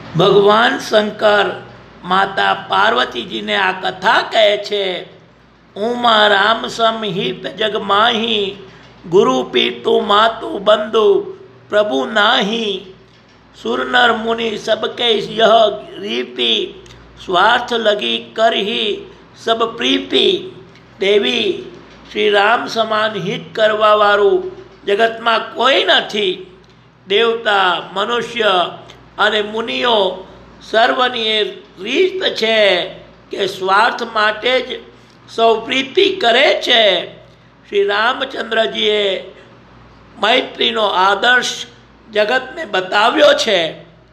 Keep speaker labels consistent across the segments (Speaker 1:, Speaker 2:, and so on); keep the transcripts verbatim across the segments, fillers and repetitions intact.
Speaker 1: ભગવાન શંકર માતા પાર્વતીજીને આ કથા કહે છે, ઉમા રામ સમહિત જગ માહી, ગુરુ પીતુ માતુ બંધુ પ્રભુ નાહી, સુરનર મુનિ सबके यह रीति, स्वार्थ लगी करही सब प्रीति। देवी श्री राम સમાન હિત કરવાવાળું જગતમાં કોઈ નથી। દેવતા, મનુષ્ય અને મુનિઓ સર્વની એ રીત છે કે સ્વાર્થ માટે જ સૌ પ્રીતિ કરે છે। શ્રી રામચંદ્રજીએ મૈત્રીનો આદર્શ જગતને બતાવ્યો છે।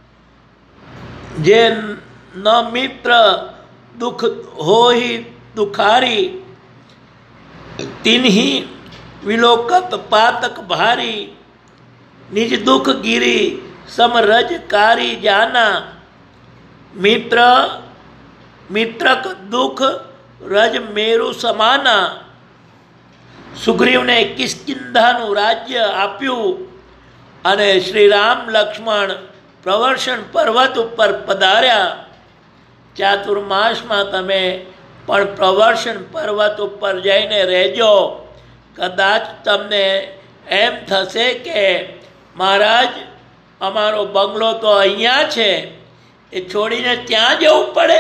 Speaker 1: જે ન મિત્ર દુઃખ હોઈ દુખારી, તિન્હી વિલોકત પાતક ભારી, નિજ દુઃખ ગીરી સમરજકારી જાના। મિત્ર મિત્રક દુઃખ રજ મેરુ સમાના। સુગ્રીવને કિષ્કિંધાનું રાજ્ય આપ્યું અને શ્રી રામ લક્ષ્મણ પ્રવર્ષણ પર્વત ઉપર પધાર્યા। ચાતુર્માસમાં તમે પણ પ્રવર્ષણ પર્વત ઉપર જઈને રહેજો। કદાચ તમને એમ થશે કે મહારાજ અમારો બંગલો તો અહીંયા છે, એ છોડીને ત્યાં જવું પડે।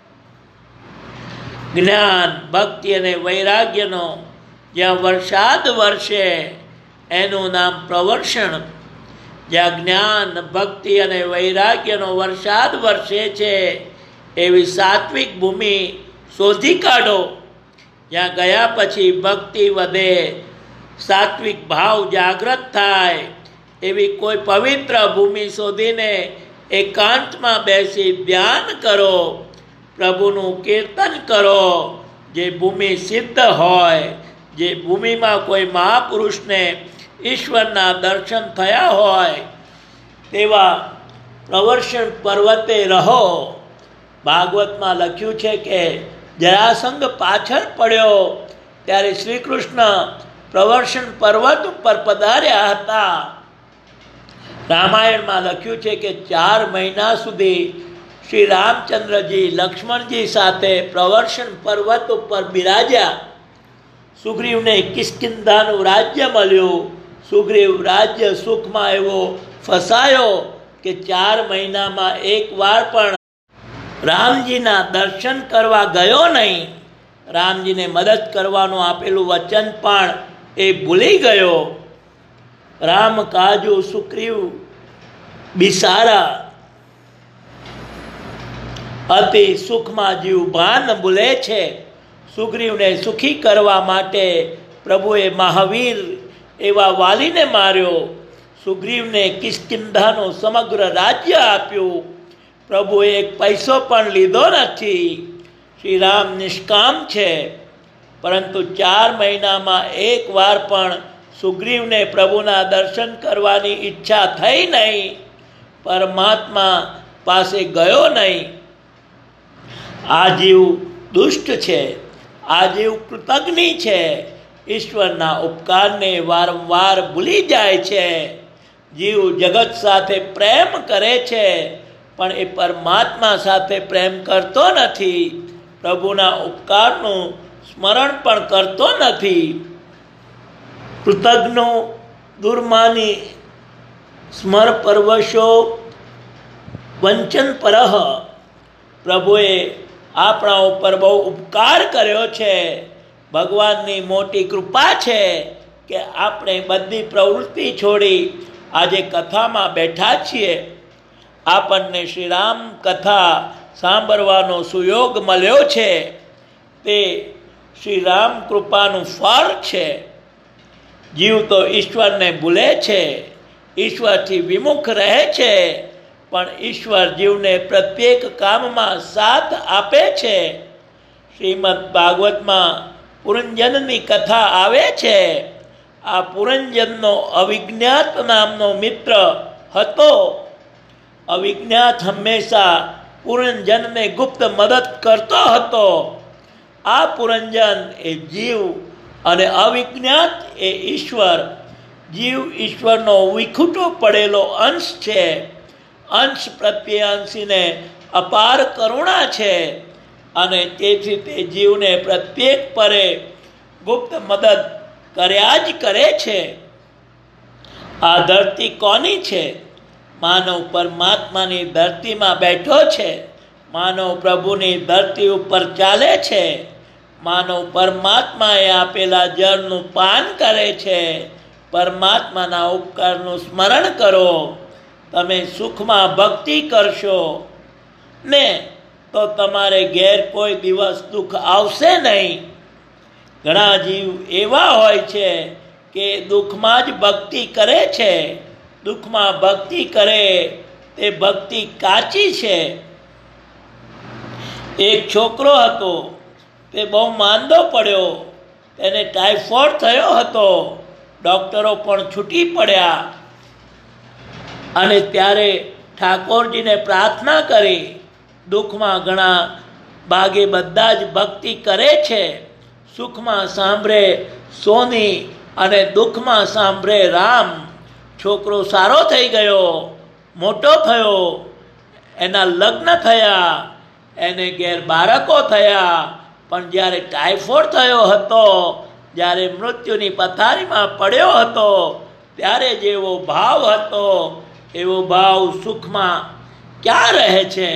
Speaker 1: જ્ઞાન, ભક્તિ અને વૈરાગ્યનો જ્યાં વરસાદ વરસે એનું નામ પ્રવર્ષણ। જ્યાં જ્ઞાન, ભક્તિ અને વૈરાગ્યનો વરસાદ વરસે છે એવી સાત્વિક ભૂમિ શોધી કાઢો। જ્યાં ગયા પછી ભક્તિ વધે, સાત્વિક ભાવ જાગૃત થાય એવી કોઈ પવિત્ર ભૂમિ શોધીને એકાંતમાં બેસી ધ્યાન કરો, પ્રભુનું કીર્તન કરો। જે ભૂમિ સિદ્ધ હોય, જે ભૂમિમાં કોઈ મહાપુરુષને ઈશ્વરના દર્શન થયા હોય તેવા પ્રવર્ષણ પર્વતે રહો। ભાગવતમાં લખ્યું છે કે જરાસંઘ પાછળ પડ્યો ત્યારે શ્રી કૃષ્ણ પ્રવર્ષણ પર્વત ઉપર પધાર્યા હતા। રામાયણમાં લખ્યું છે કે ચાર મહિના સુધી શ્રી રામચંદ્રજી લક્ષ્મણજી સાથે પ્રવર્ષણ પર્વત ઉપર બિરાજ્યા। સુગ્રીવને કિષ્કિંધાનું રાજ્ય મળ્યું। સુગ્રીવ રાજ્ય સુખમાં એવો ફસાયો કે ચાર મહિનામાં એક વાર પણ રામજીના દર્શન કરવા ગયો નહીં। રામજીને મદદ કરવાનું આપેલું વચન પણ એ ભૂલી ગયો। રામ કાજુ સુગ્રીવ બિસારા, અતિ સુખમાં જીવ ભાન ભૂલે છે। સુગ્રીવને સુખી કરવા માટે પ્રભુએ મહાવીર એવા વાલીને માર્યો। સુગ્રીવને કિષ્કિંધાનું સમગ્ર રાજ્ય આપ્યું। પ્રભુએ એક પૈસો પણ લીધો નથી। શ્રી રામ નિષ્કામ છે, પરંતુ ચાર મહિનામાં એક વાર પણ સુગ્રીવને પ્રભુના દર્શન કરવાની ઈચ્છા થઈ નહીં, પરમાત્મા પાસે ગયો નહીં। આ જીવ દુષ્ટ છે, આ જીવ કૃતજ્ઞ છે, ઈશ્વરના ઉપકારને વારંવાર ભૂલી જાય છે। જીવ જગત સાથે પ્રેમ કરે છે પણ એ પરમાત્મા સાથે પ્રેમ કરતો નથી, પ્રભુના ઉપકારનું સ્મરણ પણ કરતો નથી। કૃતજ્ઞો દુર્માની સ્મર પરવશો વંચન પરહ। પ્રભુએ આપણા ઉપર બહુ ઉપકાર કર્યો છે। ભગવાનની મોટી કૃપા છે કે આપણે બધી પ્રવૃત્તિ છોડી આજે કથામાં બેઠા છીએ। આપણને શ્રી રામ કથા સાંભળવાનો સુયોગ મળ્યો છે, તે શ્રી રામ કૃપાનું ફળ છે। જીવ તો ઈશ્વરને ભૂલે છે, ઈશ્વરથી વિમુખ રહે છે, પણ ઈશ્વર જીવને પ્રત્યેક કામમાં સાથ આપે છે। શ્રીમદ ભાગવતમાં પુરંજનની કથા આવે છે। આ પુરંજનનો અવિજ્ઞાત નામનો મિત્ર હતો। અવિજ્ઞાત હંમેશા પુરંજનને ગુપ્ત મદદ કરતો હતો। આ પુરંજન એ જીવ અને અવિજ્ઞાત એ ઈશ્વર। જીવ ઈશ્વરનો વિખૂટો પડેલો અંશ છે અંશ પ્રત્યે અંશીને અપાર કરુણા છે અને તેથી તે જીવને પ્રત્યેક પરે ગુપ્ત મદદ કર્યા જ કરે છે. આ ધરતી કોની છે? માનવ પરમાત્માની ધરતીમાં બેઠો છે. માનવ પ્રભુની ધરતી ઉપર ચાલે છે. માનવ પરમાત્માએ આપેલા જળનું પાન કરે છે. પરમાત્માના ઉપકારનું સ્મરણ કરો. તમે સુખમાં ભક્તિ કરશો ને તો તમારે ઘેર કોઈ દિવસ દુઃખ આવશે નહીં. ઘણા જીવ એવા હોય છે કે દુઃખમાં જ ભક્તિ કરે છે. દુઃખમાં ભક્તિ કરે તે ભક્તિ કાચી છે. એક છોકરો હતો, તે બહુ માંદો પડ્યો. તેને ટાઇફોઇડ થયો હતો. ડૉક્ટરો પણ છૂટી પડ્યા અને ત્યારે ઠાકોરજીને પ્રાર્થના કરી. દુઃખમાં ઘણા ભાગે બધા જ ભક્તિ કરે છે. સુખમાં સાંભળે સોની અને દુઃખમાં સાંભળે રામ. છોકરો સારો થઈ ગયો, મોટો થયો, એના લગ્ન થયા, એને ઘેર બાળકો થયા. પણ જ્યારે ટાઇફોઇડ થયો હતો, જ્યારે મૃત્યુની પથારીમાં પડ્યો હતો, ત્યારે જેવો ભાવ હતો એવો ભાવ સુખમાં ક્યાં રહે છે?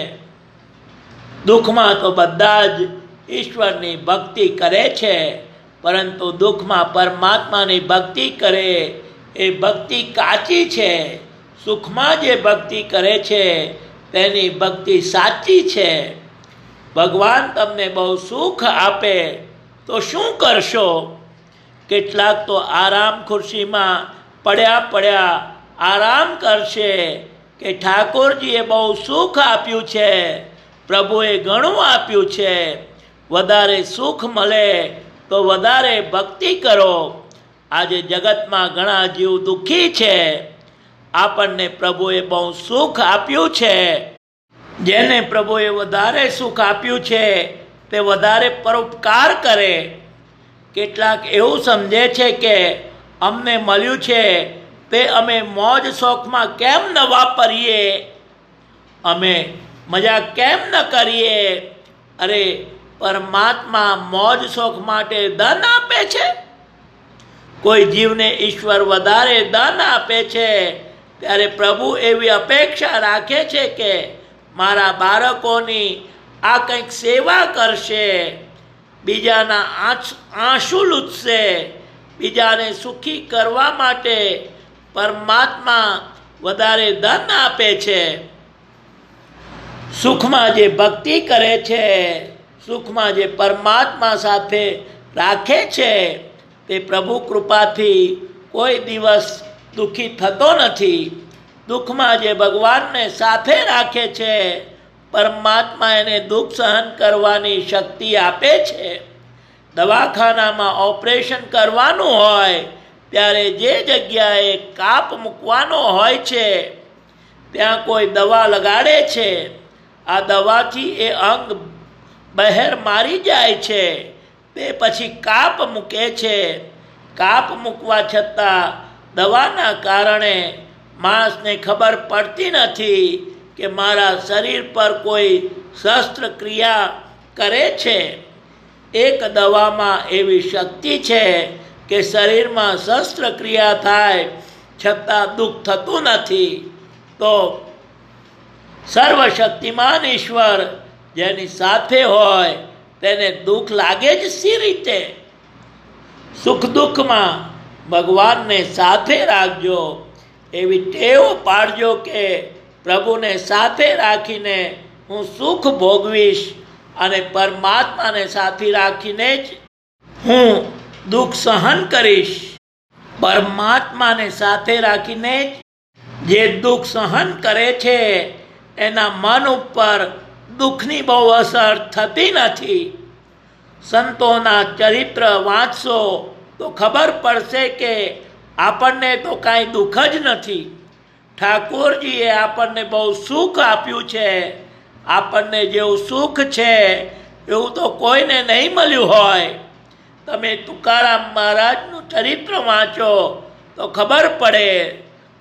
Speaker 1: દુઃખમાં તો બધા જ ઈશ્વરની ભક્તિ કરે છે, પરંતુ દુઃખમાં પરમાત્માની ભક્તિ કરે એ ભક્તિ કાચી છે. સુખમાં જે ભક્તિ કરે છે તેની ભક્તિ સાચી છે. ભગવાન તમને બહુ સુખ આપે તો શું કરશો? કેટલાક તો આરામ ખુરશીમાં પડ્યા પડ્યા આરામ કરશે કે ઠાકોરજીએ બહુ સુખ આપ્યું છે, પ્રભુએ ઘણું આપ્યું છે. વધારે સુખ મળે તો વધારે ભક્તિ કરો. આજે જગતમાં ઘણા જીવ દુઃખી છે. આપણને પ્રભુએ બહુ સુખ આપ્યું છે. જેને પ્રભુએ વધારે સુખ આપ્યું છે તે વધારે પરોપકાર કરે. કેટલાક એવું સમજે છે કે અમને મળ્યું છે તે અમે મોજ શોખમાં કેમ ન વાપરીએ, અમે મજા કેમ ન કરીએ. અરે, પરમાત્મા મોજ શોખ માટે ધન આપે છે. કોઈ જીવને ઈશ્વર વધારે ધન આપે છે ત્યારે પ્રભુ એવી અપેક્ષા રાખે છે કે મારા બાળકોની આ કંઈક સેવા કરશે, બીજાના આંસુ લૂછશે. બીજાને સુખી કરવા માટે પરમાત્મા વધારે ધન આપે છે. સુખમાં જે ભક્તિ કરે છે, સુખમાં જે પરમાત્મા સાથે રાખે છે, તે પ્રભુ કૃપાથી કોઈ દિવસ દુઃખી થતો નથી. દુઃખમાં જે ભગવાનને સાથે રાખે છે, પરમાત્મા એને દુઃખ સહન કરવાની શક્તિ આપે છે. દવાખાનામાં ઓપરેશન કરવાનું હોય ત્યારે જે જગ્યાએ કાપ મૂકવાનો હોય છે ત્યાં કોઈ દવા લગાડે છે. આ દવાથી એ અંગ બહાર મારી જાય છે, તે પછી કાપ મૂકે છે. કાપ મૂકવા છતાં દવાના કારણે માણસને ખબર પડતી નથી કે મારા શરીર પર કોઈ શસ્ત્રક્રિયા કરે છે. એક દવામાં એવી શક્તિ છે કે શરીરમાં શસ્ત્રક્રિયા થાય છતાં દુઃખ થતું નથી. તો સર્વશક્તિમાન ઈશ્વર જેની સાથે હોય તેને દુઃખ લાગે જ સી રીતે? સુખ દુઃખમાં ભગવાનને સાથે રાખજો. એવી ટેવ પાડજો કે પ્રભુને સાથે રાખીને હું સુખ ભોગવીશ અને પરમાત્માને સાથે રાખીને જ હું દુઃખ સહન કરીશ. પરમાત્માને સાથે રાખીને જ જે દુઃખ સહન કરે છે એના મન ઉપર દુઃખની બહુ અસર થતી નથી. સંતોના ચરિત્ર વાંચશો તો ખબર પડશે કે આપણને તો કાંઈ દુઃખ જ નથી. ઠાકોરજીએ આપણને બહુ સુખ આપ્યું છે. આપણને જેવું સુખ છે એવું તો કોઈને નહીં મળ્યું હોય. તમે તુકારામ મહારાજનું ચરિત્ર વાંચો તો ખબર પડે.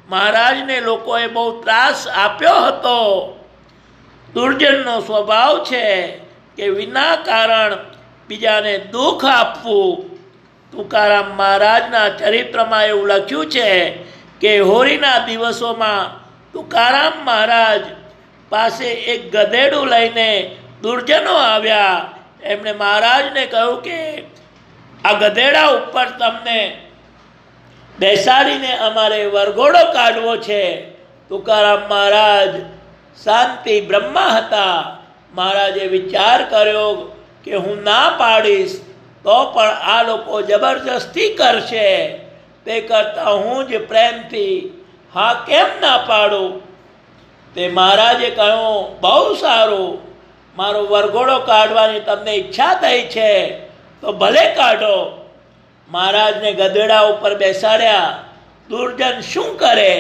Speaker 1: મહારાજને લોકોએ બહુ ત્રાસ આપ્યો હતો. દુર્જનનો સ્વભાવ છે કે વિના કારણ બીજાને દુઃખ આપવું. તુકારામ મહારાજના ચરિત્રમાં એવું લખ્યું છે કે હોળીના દિવસોમાં તુકારામ મહારાજ પાસે એક ગધેડું લઈને દુર્જનો આવ્યા. એમણે મહારાજને કહ્યું કે આ ગધેડા ઉપર તમને બેસાડીને અમારે વરઘોડો કાઢવો છે. તુકારામ મહારાજ શાંતિ બ્રહ્મા હતા. મહારાજે વિચાર કર્યો કે હું ના પાડીશ તો પણ આ લોકો જબરજસ્તી કરશે, તે કરતાં હું જ પ્રેમથી હા કેમ ના પાડું. તે મહારાજે કહ્યું, બહુ સારું, મારો વરઘોડો કાઢવાની તમને ઈચ્છા થઈ છે તો ભલે કાઢો. મહારાજને ગધેડા ઉપર બેસાડ્યા. દુર્જન શું કરે?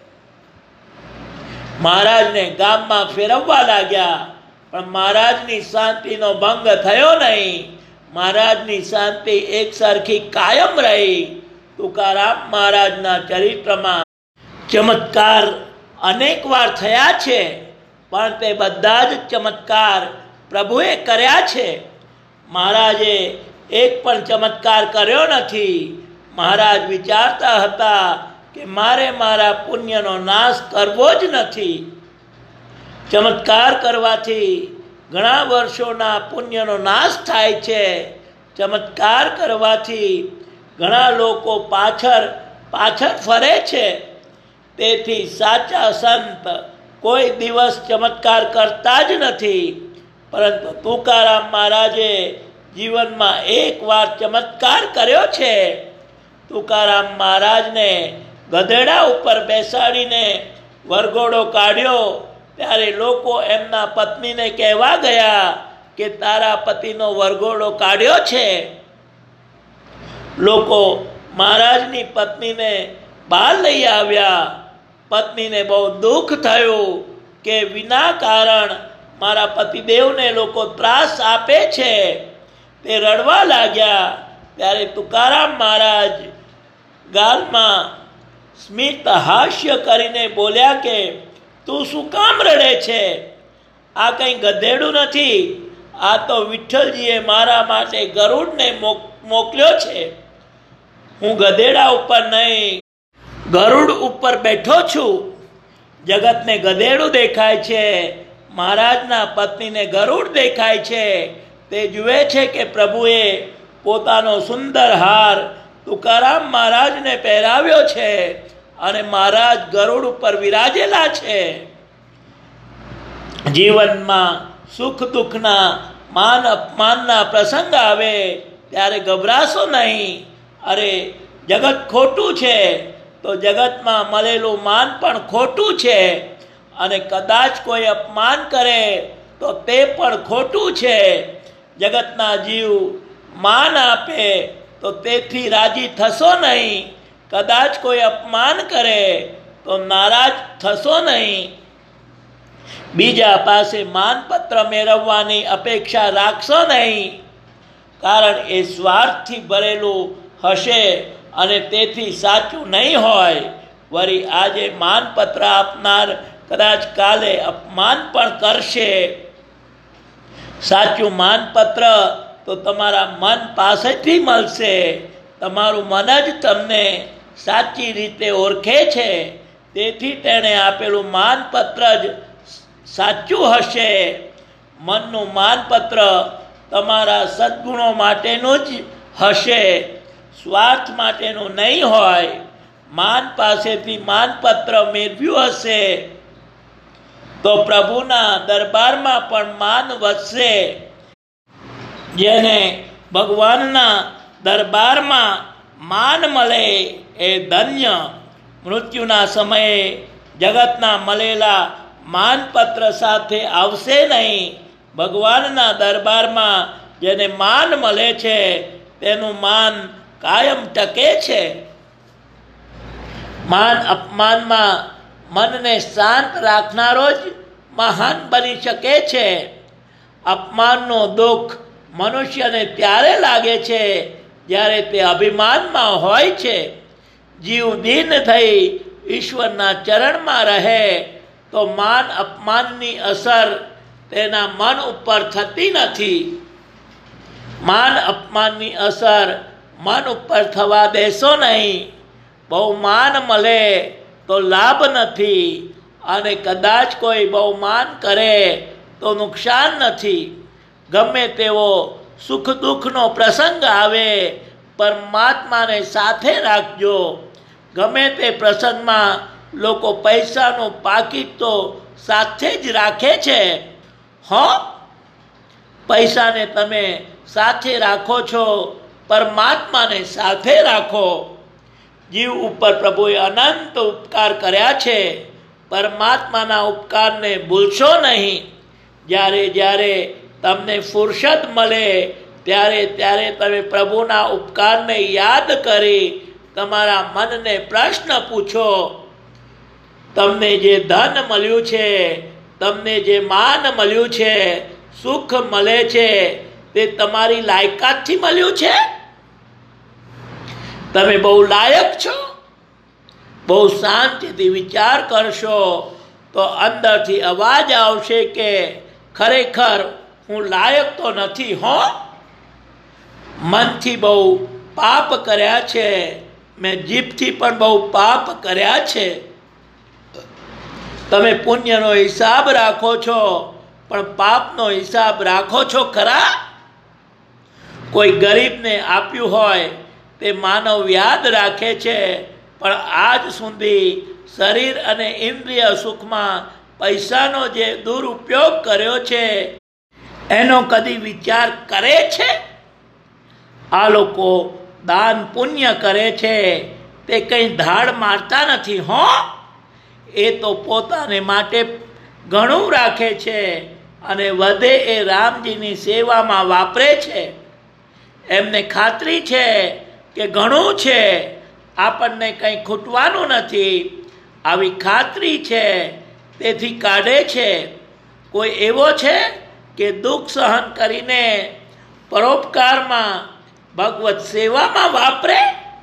Speaker 1: મહારાજને ગામમાં ફેરવવા લાગ્યા, પણ મહારાજની શાંતિનો ભંગ થયો નહીં. મહારાજની શાંતિ એક સરખી કાયમ રહી. તુકારામ મહારાજના ચરિત્રમાં ચમત્કાર અનેક વાર થયા છે, પણ તે બધા જ ચમત્કાર પ્રભુએ કર્યા છે. મહારાજે એક પણ ચમત્કાર કર્યો નથી. મહારાજ વિચારતા હતા કે મારે મારા પુણ્યનો નાશ કરવો જ નથી. ચમત્કાર કરવાથી ઘણા વર્ષોના પુણ્યનો નાશ થાય છે. ચમત્કાર કરવાથી ઘણા લોકો પાછળ પાછળ ફરે છે. તેથી સાચા સંત કોઈ દિવસ ચમત્કાર કરતા જ નથી. પરંતુ તુકારામ મહારાજે જીવનમાં એક વાર ચમત્કાર કર્યો છે. તુકારામ મહારાજને ગધેડા ઉપર બેસાડીને વરઘોડો કાઢ્યો ત્યારે લોકો એમના પત્નીને કહેવા ગયા કે તારા પતિનો વરઘોડો કાઢ્યો છે. લોકો મહારાજની પત્નીને બહાર લઈ આવ્યા. પત્નીને બહુ દુઃખ થયું કે વિના કારણ મારા પતિદેવને લોકો ત્રાસ આપે છે. તે રડવા લાગ્યા. ત્યારે તુકારામ મહારાજ ગાલમાં સ્મિત હાસ્ય કરીને બોલ્યા કે તું શું કામ રડે છે? આ કંઈ ગધેડું નથી, આ તો વિઠ્ઠલજીએ મારા માટે ગરુડને મોકલ્યો છે. હું ગધેડા ઉપર નહીં, ગરુડ ઉપર બેઠો છું. જગતને ગધેડું દેખાય છે, મહારાજના પત્નીને ગરુડ દેખાય છે. તે જુએ છે કે પ્રભુએ પોતાનો સુંદર હાર તુકારામ મહારાજને પહેરાવ્યો છે અને મહારાજ ગરુડ ઉપર વિરાજેલા છે. જીવનમાં સુખ દુઃખના માન અપમાનના પ્રસંગ આવે ત્યારે ગભરાશો નહીં. અરે જગત ખોટું છે તો જગતમાં મળેલું માન પણ ખોટું છે, અને કદાચ કોઈ અપમાન કરે તો તે પણ ખોટું છે. જગતના જીવ માન આપે તો તેથી રાજી થશો નહીં. કદાચ કોઈ અપમાન કરે તો નારાજ થશો નહીં. બીજા પાસે માનપત્ર મેળવવાની અપેક્ષા રાખશો નહીં, કારણ એ સ્વાર્થથી ભરેલું હશે અને તેથી સાચું નહીં હોય. વળી આજે માનપત્ર આપનાર કદાચ કાલે અપમાન પણ કરશે. સાચું માનપત્ર તો તમારા મન પાસેથી મળશે. તમારું મન જ તમને સાચી રીતે ઓળખે છે. તેથી તેણે આપેલું માનપત્ર જ સાચું હશે. મનનું માનપત્ર તમારા સદ્ગુણો માટેનું જ હશે, સ્વાર્થ માટેનું નહીં હોય. માન પાસેથી માનપત્ર મેળવ્યું હશે તો પ્રભુના દરબારમાં પણ માન વધશે. જેને ભગવાનના દરબારમાં માન મળે એ ધન્ય. મૃત્યુના સમયે જગતના મળેલા માનપત્ર સાથે આવશે નહીં. ભગવાનના દરબારમાં જેને માન મળે છે તેનું માન કાયમ ટકે છે. માન અપમાનમાં મનને શાંત રાખનારો જ મહાન બની શકે છે. અપમાનનો દુઃખ મનુષ્યને ત્યારે લાગે છે જ્યારે તે અભિમાનમાં હોય છે. જીવ દીન થઈ ઈશ્વરના ચરણમાં રહે તો માન અપમાનની અસર તેના મન ઉપર થતી નથી. માન અપમાનની અસર મન ઉપર થવા દેશો નહીં. બહુ માન મળે તો લાભ નથી, અને કદાચ કોઈ બહુ માન કરે તો નુકસાન નથી. ગમે તેવો સુખ દુઃખનો પ્રસંગ આવે, પરમાત્માને સાથે રાખજો. ગમે તે પ્રસંગમાં લોકો પૈસાનું પાકીટ તો સાથે જ રાખે છે. હો, પૈસાને તમે સાથે રાખો છો, પરમાત્માને સાથે રાખો. જીવ ઉપર પ્રભુએ અનંત ઉપકાર કર્યા છે. પરમાત્માના ઉપકારને ભૂલશો નહીં. જ્યારે જ્યારે તમને ફુરસદ મળે ત્યારે ત્યારે તમે પ્રભુના ઉપકારને યાદ કરી તમારા મનને પ્રશ્ન પૂછો. તમને જે ધન મળ્યું છે, તમને જે માન મળ્યું છે, સુખ મળે છે, તે તમારી લાયકાતથી મળ્યું છે? તમે બહુ લાયક છો? બહુ શાંતિથી વિચાર કરશો તો અંદરથી અવાજ આવશે કે ખરેખર હું લાયક તો નથી. હો, મનથી બહુ પાપ કર્યા છે, મેં જીભથી પણ બહુ પાપ કર્યા છે. તમે પુણ્યનો હિસાબ રાખો છો, પણ પાપનો હિસાબ રાખો છો ખરા? કોઈ ગરીબને આપ્યું હોય તે માનવ યાદ રાખે છે, પણ આજ સુધી શરીર અને ઇન્દ્રિય સુખમાં પૈસાનો જે દુરુપયોગ કર્યો છે એનો કદી વિચાર કરે છે? આ લોકો દાન પુણ્ય કરે છે તે કંઈ ધાડ મારતા નથી. હો, એ તો પોતાને માટે ઘણું રાખે છે અને વધે એ રામજીની સેવામાં વાપરે છે. એમને ખાતરી છે કે ઘણું છે, આપણને કંઈ ખૂટવાનું નથી. આવી ખાતરી છે, તેથી કાઢે છે. કોઈ એવો છે કે દુઃખ સહન કરીને પરોપકારમાં, ભગવત સેવામાં વાપરે?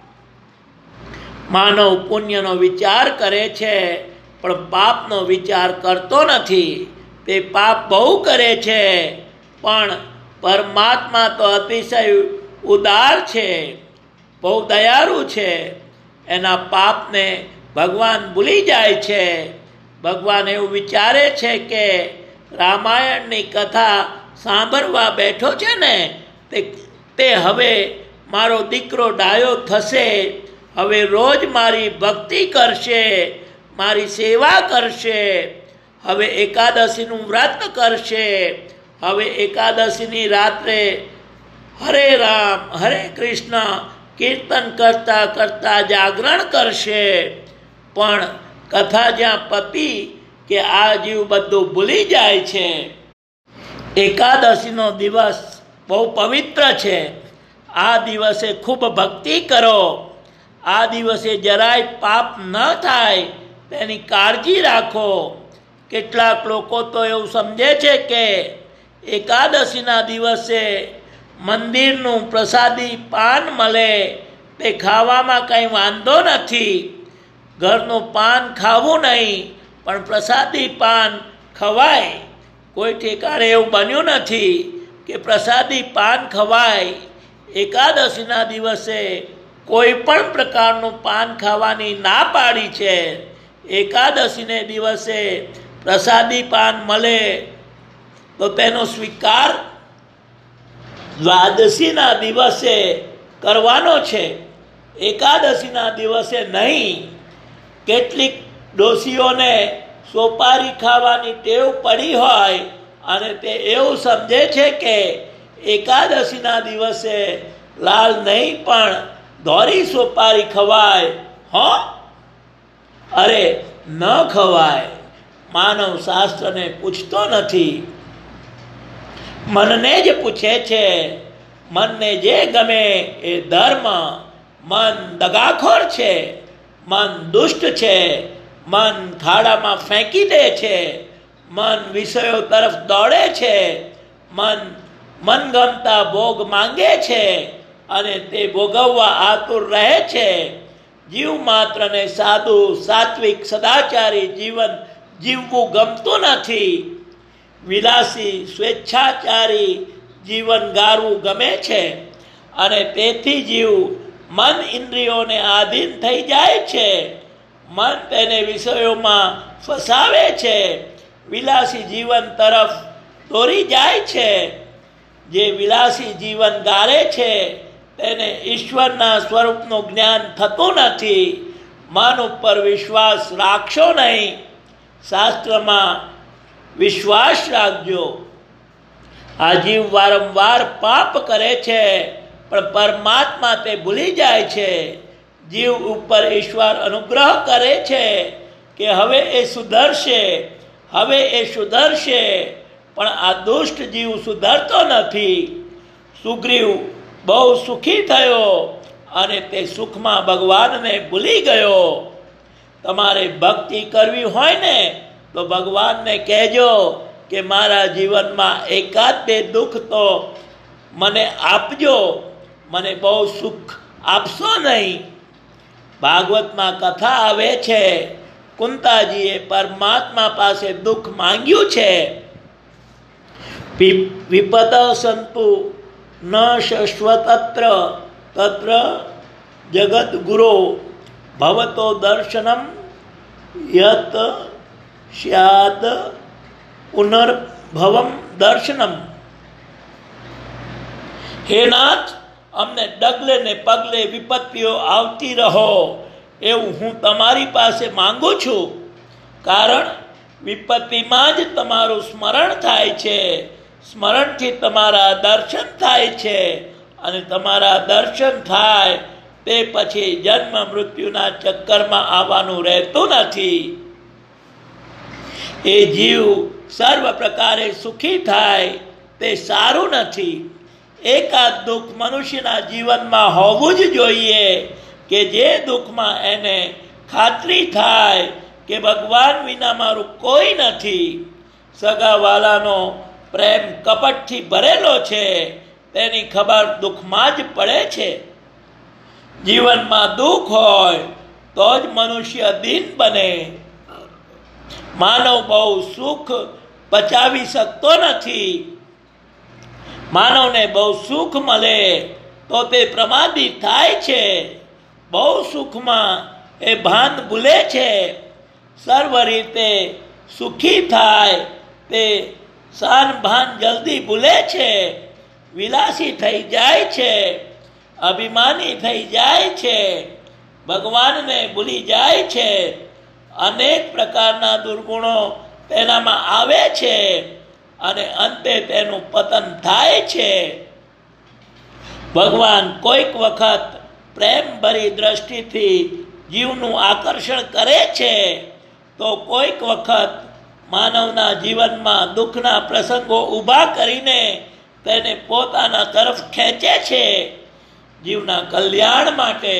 Speaker 1: માનવ પુણ્યનો વિચાર કરે છે પણ પાપનો વિચાર કરતો નથી. તે પાપ બહુ કરે છે, પણ પરમાત્મા તો અતિશય ઉદાર છે, બહુ દયાળુ છે. એના પાપને ભગવાન ભૂલી જાય છે. ભગવાન એવું વિચારે છે કે રામાયણની કથા સાંભળવા બેઠો છે ને તે તે હવે મારો દીકરો ડાયો થશે, હવે રોજ મારી ભક્તિ કરશે, મારી સેવા કરશે, હવે એકાદશીનું વ્રત કરશે, હવે એકાદશીની રાત્રે હરે રામ હરે કૃષ્ણ કીર્તન કરતા કરતા જાગરણ કરશે. પણ કથા જ્યાં પતી કે આ જીવ બધું ભૂલી જાય છે. એકાદશીનો દિવસ બહુ પવિત્ર છે. આ દિવસે ખૂબ ભક્તિ કરો. આ દિવસે જરાય પાપ ન થાય તેની કાળજી રાખો. કેટલાક લોકો તો એવું સમજે છે કે એકાદશીના દિવસે મંદિરનું પ્રસાદી પાન મળે તે ખાવામાં કંઈ વાંધો નથી. ઘરનું પાન ખાવું નહીં, પણ પ્રસાદી પાન ખવાય. કોઈ ઠેકાણે એવું બન્યું નથી કે પ્રસાદી પાન ખવાય. એકાદશીના દિવસે કોઈ પણ પ્રકારનું પાન ખાવાની ના પાડી છે. એકાદશીને દિવસે પ્રસાદી પાન મળે તો તેનો સ્વીકાર દ્વાદશીના દિવસે કરવાનો છે, એકાદશીના દિવસે નહીં. કેટલીક ડોશીઓને સોપારી ખાવાની ટેવ પડી હોય અને તે એવું સમજે છે કે એકાદશીના દિવસે લાલ નહીં પણ ધોરી સોપારી ખવાય. હો, અરે ન ખવાય. માનવ શાસ્ત્રને પૂછતો નથી, મનને જ પૂછે છે. મનને જે ગમે એ ધર્મ. મન દગાખોર છે, મન દુષ્ટ છે, મન ખાડામાં ફેંકી દે છે, મન વિષયો તરફ દોડે છે, મન મનગમતા ભોગ માંગે છે અને તે ભોગવવા આતુર રહે છે. જીવ માત્રને સાદું સાત્વિક સદાચારી જીવન જીવવું ગમતું નથી. વિલાસી સ્વેચ્છાચારી જીવન ગાળવું ગમે છે અને તેથી જીવ મન ઇન્દ્રિયોને આધીન થઈ જાય છે. મન તેને વિષયોમાં ફસાવે છે, વિલાસી જીવન તરફ દોરી જાય છે. જે વિલાસી જીવન ગાળે છે તેને ઈશ્વરના સ્વરૂપનું જ્ઞાન થતું નથી. મન ઉપર વિશ્વાસ રાખશો નહીં, શાસ્ત્રમાં વિશ્વાસ રાખજો. આ જીવ વારંવાર પાપ કરે છે પણ પરમાત્મા તે ભૂલી જાય છે. જીવ ઉપર ઈશ્વર અનુગ્રહ કરે છે કે હવે એ સુધરશે, હવે એ સુધરશે, પણ આ દુષ્ટ જીવ સુધરતો નથી. સુગ્રીવ બહુ સુખી થયો અને તે સુખમાં ભગવાનને ભૂલી ગયો. તમારે ભક્તિ કરવી હોય ને તો ભગવાનને કહેજો કે મારા જીવનમાં એકાદ બે દુઃખ તો મને આપજો, મને બહુ સુખ આપશો નહીં. ભાગવતમાં કથા આવે છે, કુંતાજીએ પરમાત્મા પાસે દુઃખ માંગ્યું છે. વિપદ સંતુ ન શશ્વતત્ર તત્ર જગત ગુરો ભવતો દર્શનમ યત સ્યાદ પુનર્ભવમ દર્શનમ. હે નાથ, અમને ડગલે ને પગલે વિપત્તિઓ આવતી રહો એવું હું તમારી પાસે માંગુ છું. કારણ વિપત્તિમાં જ તમારું સ્મરણ થાય છે, સ્મરણથી તમારા દર્શન થાય છે, અને તમારા દર્શન થાય તે પછી જન્મ મૃત્યુના ચક્કરમાં આવવાનું રહેતું નથી. એ જીવ સર્વ પ્રકારે સુખી થાય તે સારું નથી. એકાદ દુઃખ મનુષ્યના જીવનમાં હોવું જ જોઈએ કે જે દુઃખમાં એને ખાતરી થાય કે ભગવાન વિના મારું કોઈ નથી. સગાવાલાનો પ્રેમ કપટથી ભરેલો છે તેની ખબર દુઃખમાં જ પડે છે. જીવનમાં દુઃખ હોય તો જ મનુષ્ય દીન બને. માનવ બહુ સુખ પચાવી શકતો નથી. માનવને બહુ સુખ મળે તો તે પ્રમાદી થાય છે. બહુ સુખમાં એ ભાન ભૂલે છે. સર્વ રીતે સુખી થાય તે શાન ભાન જલ્દી ભૂલે છે. વિલાસી થઈ જાય છે, અભિમાની થઈ જાય છે, ભગવાનને ભૂલી જાય છે. અનેક પ્રકારના દુર્ગુણો તેનામાં આવે છે અને અંતે તેનું પતન થાય છે. ભગવાન કોઈક વખત પ્રેમ ભરી દ્રષ્ટિથી જીવનું આકર્ષણ કરે છે તો કોઈક વખત માનવના જીવનમાં દુઃખના પ્રસંગો ઊભા કરીને તેને પોતાના તરફ ખેંચે છે. જીવના કલ્યાણ માટે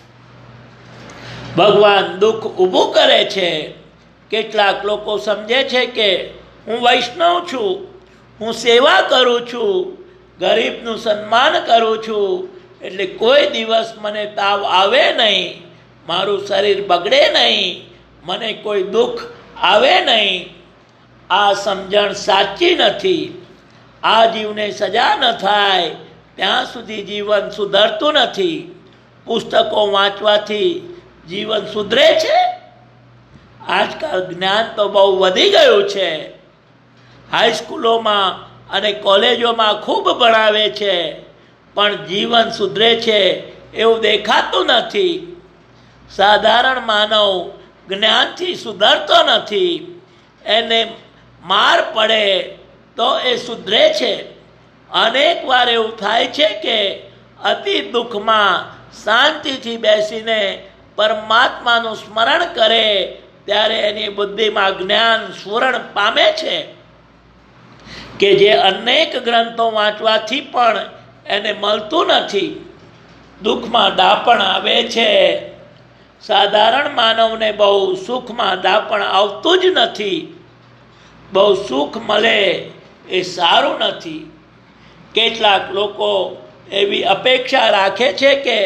Speaker 1: ભગવાન દુઃખ ઊભું કરે છે. કેટલાક લોકો સમજે છે કે હું વૈષ્ણવ છું, હું સેવા કરું છું, ગરીબનું સન્માન કરું છું, એટલે કોઈ દિવસ મને તાવ આવે નહીં, મારું શરીર બગડે નહીં, મને કોઈ દુઃખ આવે નહીં. આ સમજણ સાચી નથી. આ જીવને સજા ન થાય ત્યાં સુધી જીવન સુધરતું નથી. પુસ્તકો વાંચવાથી જીવન સુધરે છે? આજકાલ જ્ઞાન તો બહુ વધી ગયું છે. હાઈસ્કૂલોમાં અને કોલેજોમાં ખૂબ ભણાવે છે, પણ જીવન સુધરે છે એવું દેખાતું નથી. સાધારણ માનવ જ્ઞાનથી સુધરતો નથી. એને માર પડે તો એ સુધરે છે. અનેક વાર એવું થાય છે કે અતિ દુઃખમાં શાંતિથી બેસીને પરમાત્માનું સ્મરણ કરે ત્યારે એની બુદ્ધિમાં જ્ઞાન સ્ફુરણ પામે છે કે જે અનેક ગ્રંથો વાંચવાથી પણ એને મળતું નથી. દુઃખમાં દાપણ આવે છે. સાધારણ માનવને બહુ સુખમાં દાપણ આવતું જ નથી. બહુ સુખ મળે એ સારું નથી. કેટલાક લોકો એવી અપેક્ષા રાખે છે કે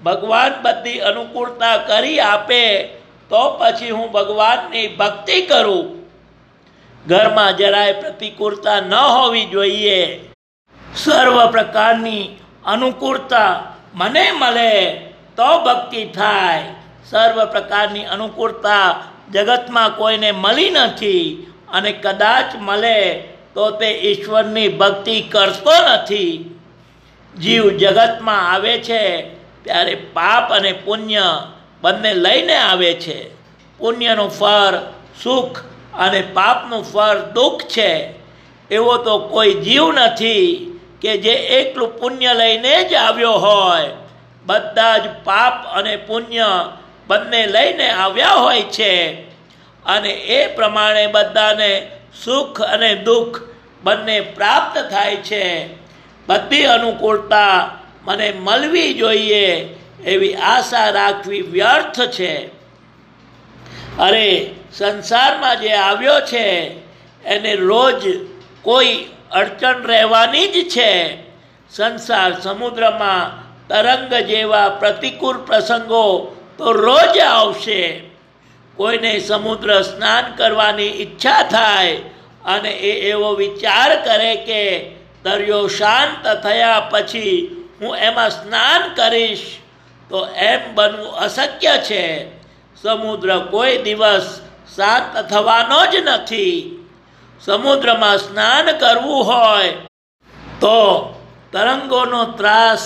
Speaker 1: ભગવાન બધી અનુકૂળતા કરી આપે તો પછી હું ભગવાનની ભક્તિ કરું. ઘરમાં જરાય પ્રતિકૂળતા ન હોવી જોઈએ. સર્વ પ્રકારની અનુકૂળતા મને મળે તો ભક્તિ થાય. સર્વ પ્રકારની અનુકૂળતા જગતમાં કોઈને મળી નથી, અને કદાચ મળે તો તે ઈશ્વરની ભક્તિ કરતો નથી. જીવ જગતમાં આવે છે ત્યારે પાપ અને પુણ્ય બંને લઈને આવે છે. પુણ્યનું ફળ સુખ અને પાપનું ફળ દુઃખ છે. એવો તો કોઈ જીવ નથી કે જે એકલું પુણ્ય લઈને જ આવ્યો હોય. બધા જ પાપ અને પુણ્ય બંને લઈને આવ્યા હોય છે, અને એ પ્રમાણે બધાને સુખ અને દુઃખ બંને પ્રાપ્ત થાય છે. બધી અનુકૂળતા મને મળવી જોઈએ એવી આશા રાખવી વ્યર્થ છે. અરે સંસારમાં જે આવ્યો છે એને રોજ કોઈ અડચણ રહેવાની જ છે. સંસાર સમુદ્રમાં તરંગ જેવા પ્રતિકૂળ પ્રસંગો તો રોજ આવશે. કોઈને સમુદ્ર સ્નાન કરવાની ઈચ્છા થાય અને એ એવો વિચાર કરે કે દરિયો શાંત થયા પછી હું એમાં સ્નાન કરીશ, તો એમ બનવું અશક્ય છે. સમુદ્ર કોઈ દિવસ શાંત થવાનો જ નથી. સમુદ્રમાં સ્નાન કરવું હોય તો તરંગોનો ત્રાસ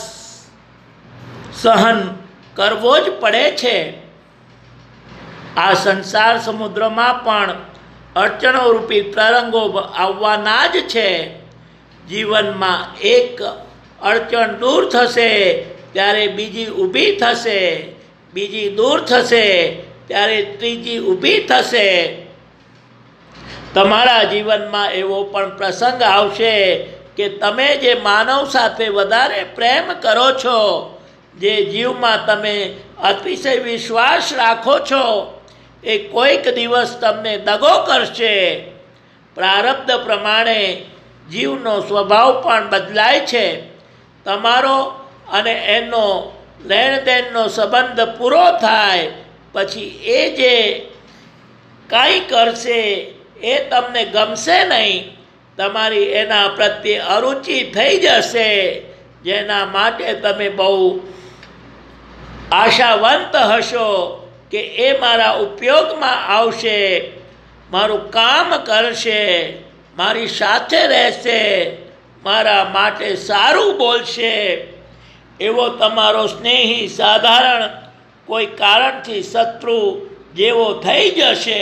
Speaker 1: સહન કરવો જ પડે છે. આ સંસાર સમુદ્રમાં પણ અડચણો રૂપી તરંગો આવવાના જ છે. જીવનમાં એક અડચણ દૂર થશે ત્યારે બીજી ઊભી થશે, બીજી દૂર થશે ત્યારે ત્રીજી ઊભી થશે. તમારા જીવનમાં એવો પણ પ્રસંગ આવશે કે તમે જે માનવ સાથે વધારે પ્રેમ કરો છો, જે જીવમાં તમે અતિશય વિશ્વાસ રાખો છો, એ કોઈક દિવસ તમને દગો કરશે. પ્રારબ્ધ પ્રમાણે જીવનો સ્વભાવ પણ બદલાય છે. તમારો અને એનો લેણદેણનો સંબંધ પૂરો થાય પછી એ જે કાંઈ કરશે એ તમને ગમશે નહીં. તમારી એના પ્રત્યે અરુચિ થઈ જશે, જેના માટે તમે બહુ આશાવંત હશો કે એ મારા ઉપયોગમાં આવશે, મારું કામ કરશે, મારી સાથે રહેશે, મારા માટે સારું બોલશે. એવો તમારો સ્નેહી સાધારણ કોઈ કારણથી શત્રુ જેવો થઈ જશે.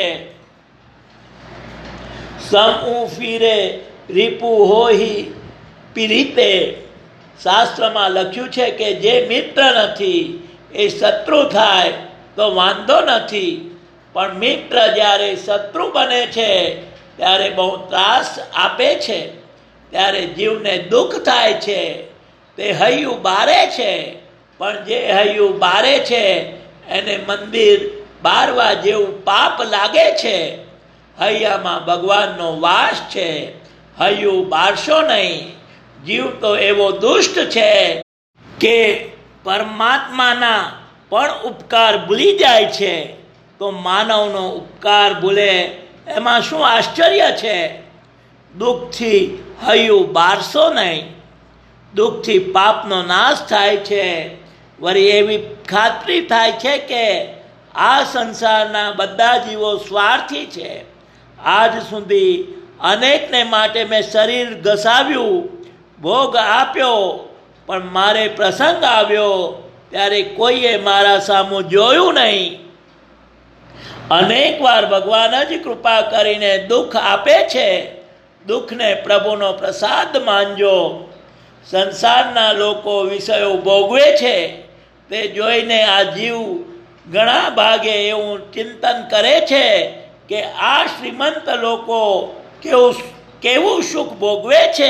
Speaker 1: સમૂહ ફીરે રીપુ હોહી પીરીતે. શાસ્ત્રમાં લખ્યું છે કે જે મિત્ર નથી એ શત્રુ થાય તો વાંધો નથી, પણ મિત્ર જ્યારે શત્રુ બને છે ત્યારે બહુ ત્રાસ આપે છે, ત્યારે જીવને દુઃખ થાય છે. તે હૈયું બારે છે, પણ જે હૈયું બારે છે એને મંદિર બારવા જેવું પાપ લાગે છે. હૈયામાં ભગવાનનો વાસ છે, હૈયું બારશો નહીં. જીવ તો એવો દુષ્ટ છે કે પરમાત્માના પણ ઉપકાર ભૂલી જાય છે, તો માનવનો ઉપકાર ભૂલે એમાં શું આશ્ચર્ય છે. દુઃખથી હૈયું બારશો નહીં. દુઃખથી પાપનો નાશ થાય છે. વળી એવી ખાતરી થાય છે કે આ સંસારના બધા જીવો સ્વાર્થી છે. આજ સુધી અનેકને માટે મેં શરીર ઘસાવ્યું, ભોગ આપ્યો, પણ મારે પ્રસંગ આવ્યો ત્યારે કોઈએ મારા સામું જોયું નહીં. અનેક વાર ભગવાન જ કૃપા કરીને દુઃખ આપે છે. દુઃખને પ્રભુનો પ્રસાદ માનજો. સંસારના લોકો વિષયો ભોગવે છે તે જોઈને આ જીવ ઘણા ભાગે એવું ચિંતન કરે છે કે આ શ્રીમંત લોકો કેવું કેવું સુખ ભોગવે છે.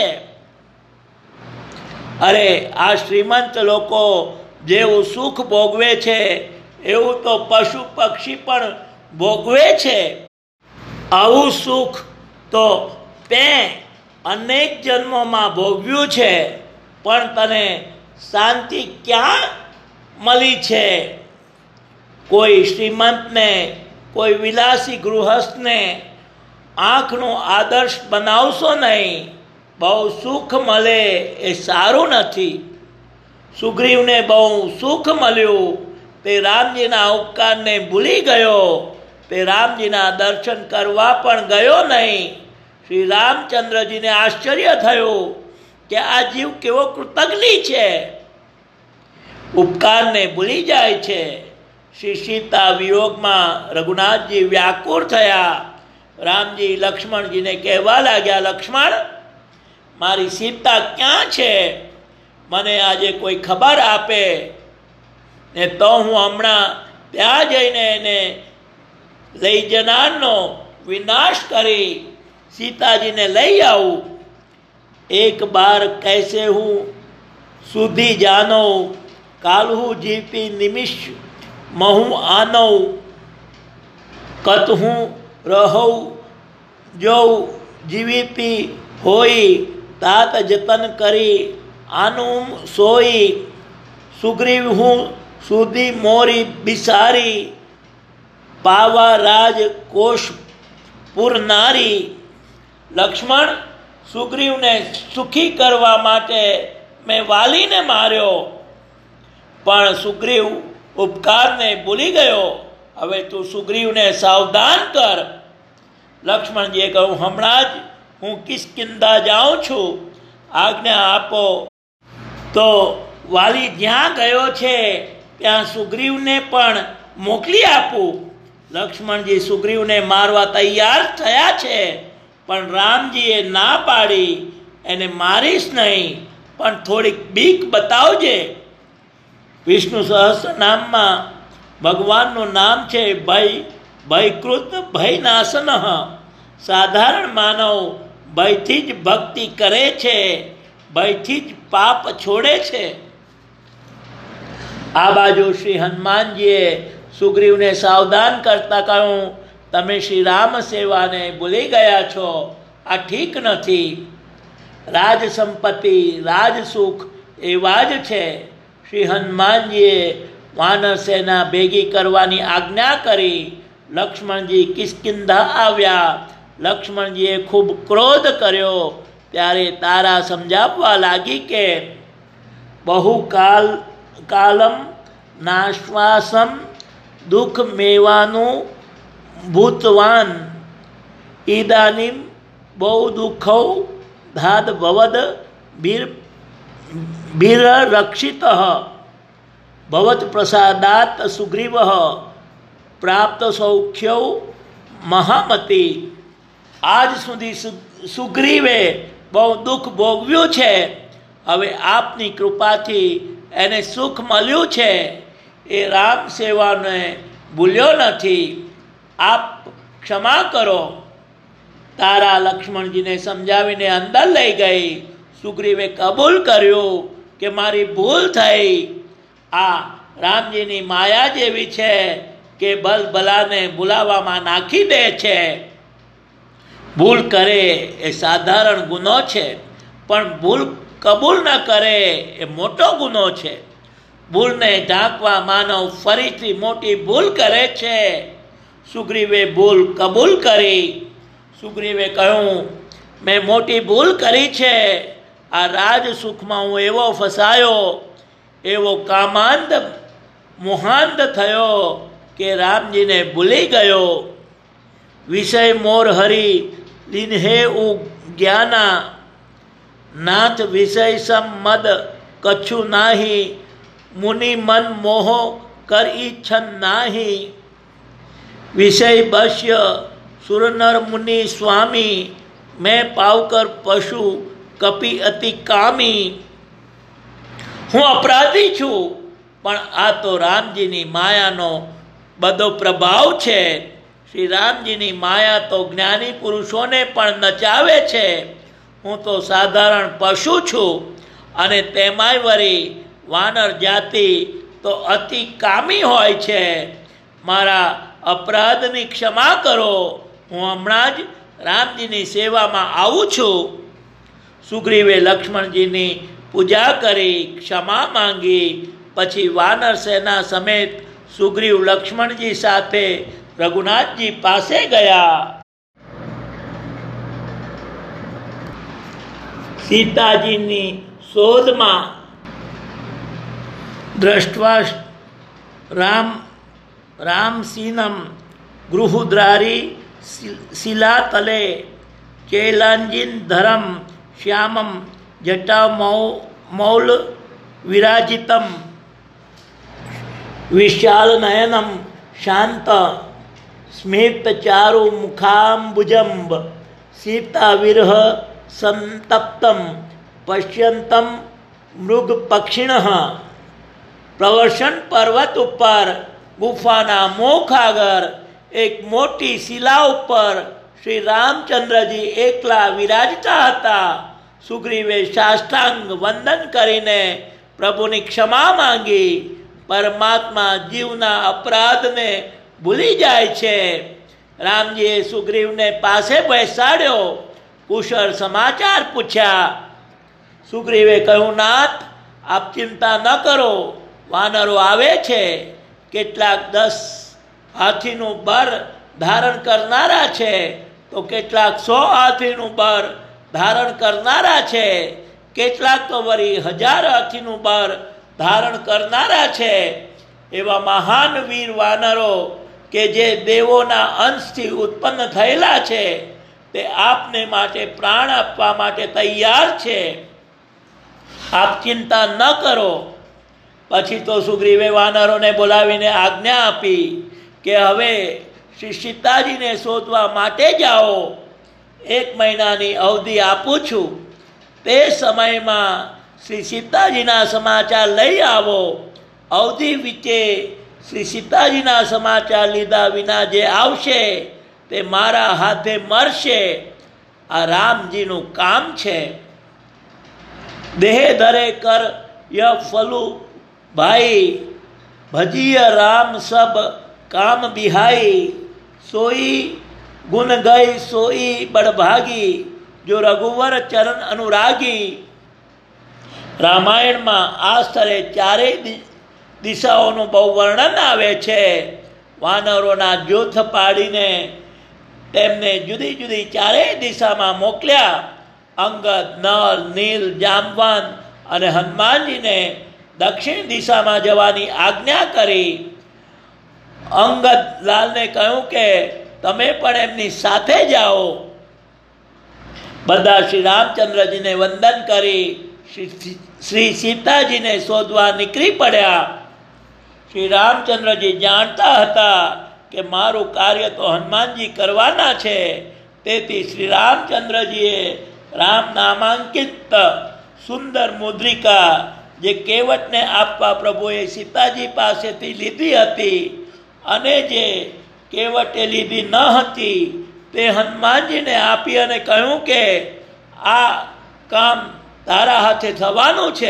Speaker 1: અરે આ શ્રીમંત લોકો જેવું સુખ ભોગવે છે એવું તો પશુ પક્ષી પણ ભોગવે છે. આવું સુખ તો તે અનેક જન્મોમાં ભોગવ્યું છે, પણ તને શાંતિ ક્યાં મળી છે. કોઈ શ્રીમંતને, કોઈ વિલાસી ગૃહસ્થને આંખનું આદર્શ બનાવશો નહીં. બહુ સુખ મળે એ સારું નથી. સુગ્રીવને બહુ સુખ મળ્યું. તે રામજીના ઉપકારને ભૂલી ગયો. તે રામજીના દર્શન કરવા પણ ગયો નહીં. શ્રી રામચંદ્રજીને આશ્ચર્ય થયું કે આ જીવ કેવો કૃતજ્ઞ છે, ઉપકારને ભૂલી જાય છે. શ્રી સીતા વિયોગમાં રઘુનાથજી વ્યાકુળ થયા. રામજી લક્ષ્મણજીને કહેવા લાગ્યા, લક્ષ્મણ, મારી સીતા ક્યાં છે? મને આજે કોઈ ખબર આપે ને તો હું હમણાં ત્યાં જઈને એને લઈ જનારનો વિનાશ કરી સીતાજીને લઈ આવું. એક બાર કૈસે હું સુધી જાનો, કાલહુ જીપી નિમિષ મહું આનો, કતહું રહું જો જીવીપી હોઈ, તાત જતન કરી આનું સોઈ. સુગ્રીવ હું સુધી મોરી બિસારી, પાવા રાજ કોશ પુરનારી. લક્ષ્મણ, સુગ્રીવને સુખી કરવા માટે મેં વાલીને માર્યો, પણ સુગ્રીવ ઉપકારને ભૂલી ગયો. હવે તું સુગ્રીવને સાવધાન કર. લક્ષ્મણજીએ કહ્યું, હમણાં જ હું કિષ્કિંધા જાઉં છું, આજ્ઞા આપો. તો વાલી જ્યાં ગયો છે ત્યાં સુગ્રીવને પણ મોકલી આપું. લક્ષ્મણજી સુગ્રીવને મારવા તૈયાર થયા છે, પણ રામજીએ ના પાડી, એને મારીશ નહીં, પણ થોડીક બીક બતાવજે. વિષ્ણુ સહસ્ત્ર નામમાં ભગવાનનું નામ છે ભય. ભયકૃત ભયનાશન. સાધારણ માનવ ભયથી જ ભક્તિ કરે છે, ભયથી જ પાપ છોડે છે. આ બાજુ શ્રી હનુમાનજીએ સુગ્રીવને સાવધાન કરતા કહ્યું, તમે શ્રી રામ સેવાને ભૂલી ગયા છો, આ ઠીક નથી. રાજ સંપત્તિ, રાજ સુખ એવા જ છે. શ્રી હનુમાનજીએ વાનર સેના ભેગી કરવાની આજ્ઞા કરી. લક્ષ્મણજી કિષ્કિંધા આવ્યા. લક્ષ્મણજીએ ખૂબ ક્રોધ કર્યો. ત્યારે તારા સમજાવવા લાગી કે બહુ કાલ કાલમ નાશ્વાસમ દુઃખ મેવાનું ભૂતવાન, ઈદાનીમ બહુ દુઃખૌ ધાદ ભવદ ભીર ભીરરક્ષિત ભવત પ્રસાદાત સુગ્રીવ પ્રાપ્ત સૌખ્યૌ મહામતી. આજ સુધી સુગ્રીવે બહુ દુઃખ ભોગવ્યું છે. હવે આપની કૃપાથી એને સુખ મળ્યું છે. એ રામ સેવાને ભૂલ્યો નથી. આપ ક્ષમા કરો. તારા લક્ષ્મણજીને સમજાવીને અંદર લઈ ગઈ. સુગ્રીવે કબૂલ કર્યું કે મારી ભૂલ થઈ. આ રામજીની માયા જેવી છે કે ભલ ભલાને ભૂલાવામાં નાખી દે છે. ભૂલ કરે એ સાધારણ ગુનો છે, પણ ભૂલ કબૂલ ન કરે એ મોટો ગુનો છે. ભૂલને ઢાંકવા માનવ ફરીથી મોટી ભૂલ કરે છે. સુગ્રીવે ભૂલ કબૂલ કરી. સુગ્રીવે કહ્યું, મેં મોટી ભૂલ કરી છે. આ રાજ સુખમાં હું એવો ફસાયો, એવો કામાંધ મોહાંધ થયો કે રામજીને ભૂલી ગયો. વિષય મોર હરી લીન્હે ઉ જ્ઞાના, નાથ વિષય સમ મદ કચ્છુ નાહી, મુનિ મન મોહ કર ઈચ્છન નાહી. વિષય બશ્ય સુરનર મુનિ સ્વામી, મેં પાવકર પશુ કપી અતિ કામી. હું અપરાધી છું, પણ આ તો રામજીની માયાનો બધો પ્રભાવ છે. શ્રી રામજીની માયા તો જ્ઞાની પુરુષોને પણ નચાવે છે. હું તો સાધારણ પશુ છું, અને તેમાંય વળી વાનર જાતિ તો અતિ કામી હોય છે. મારા અપરાધની ક્ષમા કરો. હું હમણાં જ રામજીની સેવામાં આવું છું. સુગ્રીવે લક્ષ્મણજીની પૂજા કરી ક્ષમા માંગી. પછી વાનર સેના સમેત સુગ્રીવ લક્ષ્મણજી સાથે રઘુનાથજી પાસે ગયા. સીતાજીની શોધમાં દ્રષ્ટવા રામ રામસીનમ ગૃહદ્રારી શિલાતલે ચૈલાંજીન ધરમ શ્યામમ જટા મૌલ વિરાજિતમ વિશાલ નયનમ શાંત સ્મિત ચારુ મુખાંબુજંબ સીતા વિરહ સંતપ્તમ પશ્યંતમ મૃગ પક્ષિણ. પ્રવર્ષણ પર્વત ઉપર ગુફાના મુખ આગળ એક મોટી શિલા ઉપર શ્રી રામચંદ્રજી એકલા વિરાજતા હતા. સુગ્રીવે સાષ્ટાંગ વંદન કરીને પ્રભુની ક્ષમા માંગી. પરમાત્મા જીવના અપરાધને ભૂલી જાય છે. રામજીએ સુગ્રીવને પાસે બેસાડ્યો, કુશળ સમાચાર પૂછ્યા. સુગ્રીવે કહ્યું, નાથ, આપ ચિંતા ન કરો, વાનરો આવે છે. કેટલાક દસ હાથીનું બળ ધારણ કરનારા છે, તો કેટલાક સો હાથીનું બળ ધારણ કરનારા છે, કેટલાક તો વળી હજાર હાથીનું બળ ધારણ કરનારા છે. એવા મહાન વીર વાનરો કે જે દેવોના અંશથી ઉત્પન્ન થયેલા છે, તે આપને માટે પ્રાણ આપવા માટે તૈયાર છે. આપ ચિંતા ન કરો. પછી તો સુગ્રીવે વાનરોને બોલાવીને આજ્ઞા આપી કે હવે શ્રી સીતાજીને શોધવા માટે જાઓ. એક મહિનાની અવધિ આપું છું. તે સમયમાં શ્રી સીતાજીના સમાચાર લઈ આવો. અવધિ વીતે શ્રી સીતાજીના સમાચાર લીધા વિના જે આવશે તે મારા હાથે મરશે. આ રામજીનું કામ છે. દેહ ધરે કર ય ફલુ ભાઈ ભજીય રામ સબ કામ બિહાઈ સોઈ ગુણ ગઈ સોઈ બળભાગી જો રઘુવર ચરણ અનુરાગી. રામાયણમાં આ સ્તરે ચારેય દિશાઓનું બહુ વર્ણન આવે છે. વાનરોના જૂથ પાડીને તેમને જુદી જુદી ચારેય દિશામાં મોકલ્યા. અંગદ, નળ, નીલ, જામવાન અને હનુમાનજીને દક્ષિણ દિશામાં જવાની આજ્ઞા કરી. અંગદ લાલને કહ્યું કે તમે પણ એમની સાથે જાઓ. બધા શ્રી રામચંદ્રજીને વંદન કરી શ્રી સીતાજીને શોધવા નીકળી પડ્યા. શ્રી રામચંદ્રજી જાણતા હતા કે મારું કાર્ય તો હનુમાનજી કરવાના છે. તેથી શ્રી રામચંદ્રજીએ રામ નામાંકિત સુંદર મુદ્રિકા જે કેવટને આપવા પ્રભુએ સીતાજી પાસેથી લીધી હતી અને જે કેવટે લીધી ન હતી તે હનુમાનજીને આપી અને કહ્યું કે આ કામ તારા હાથે થવાનું છે.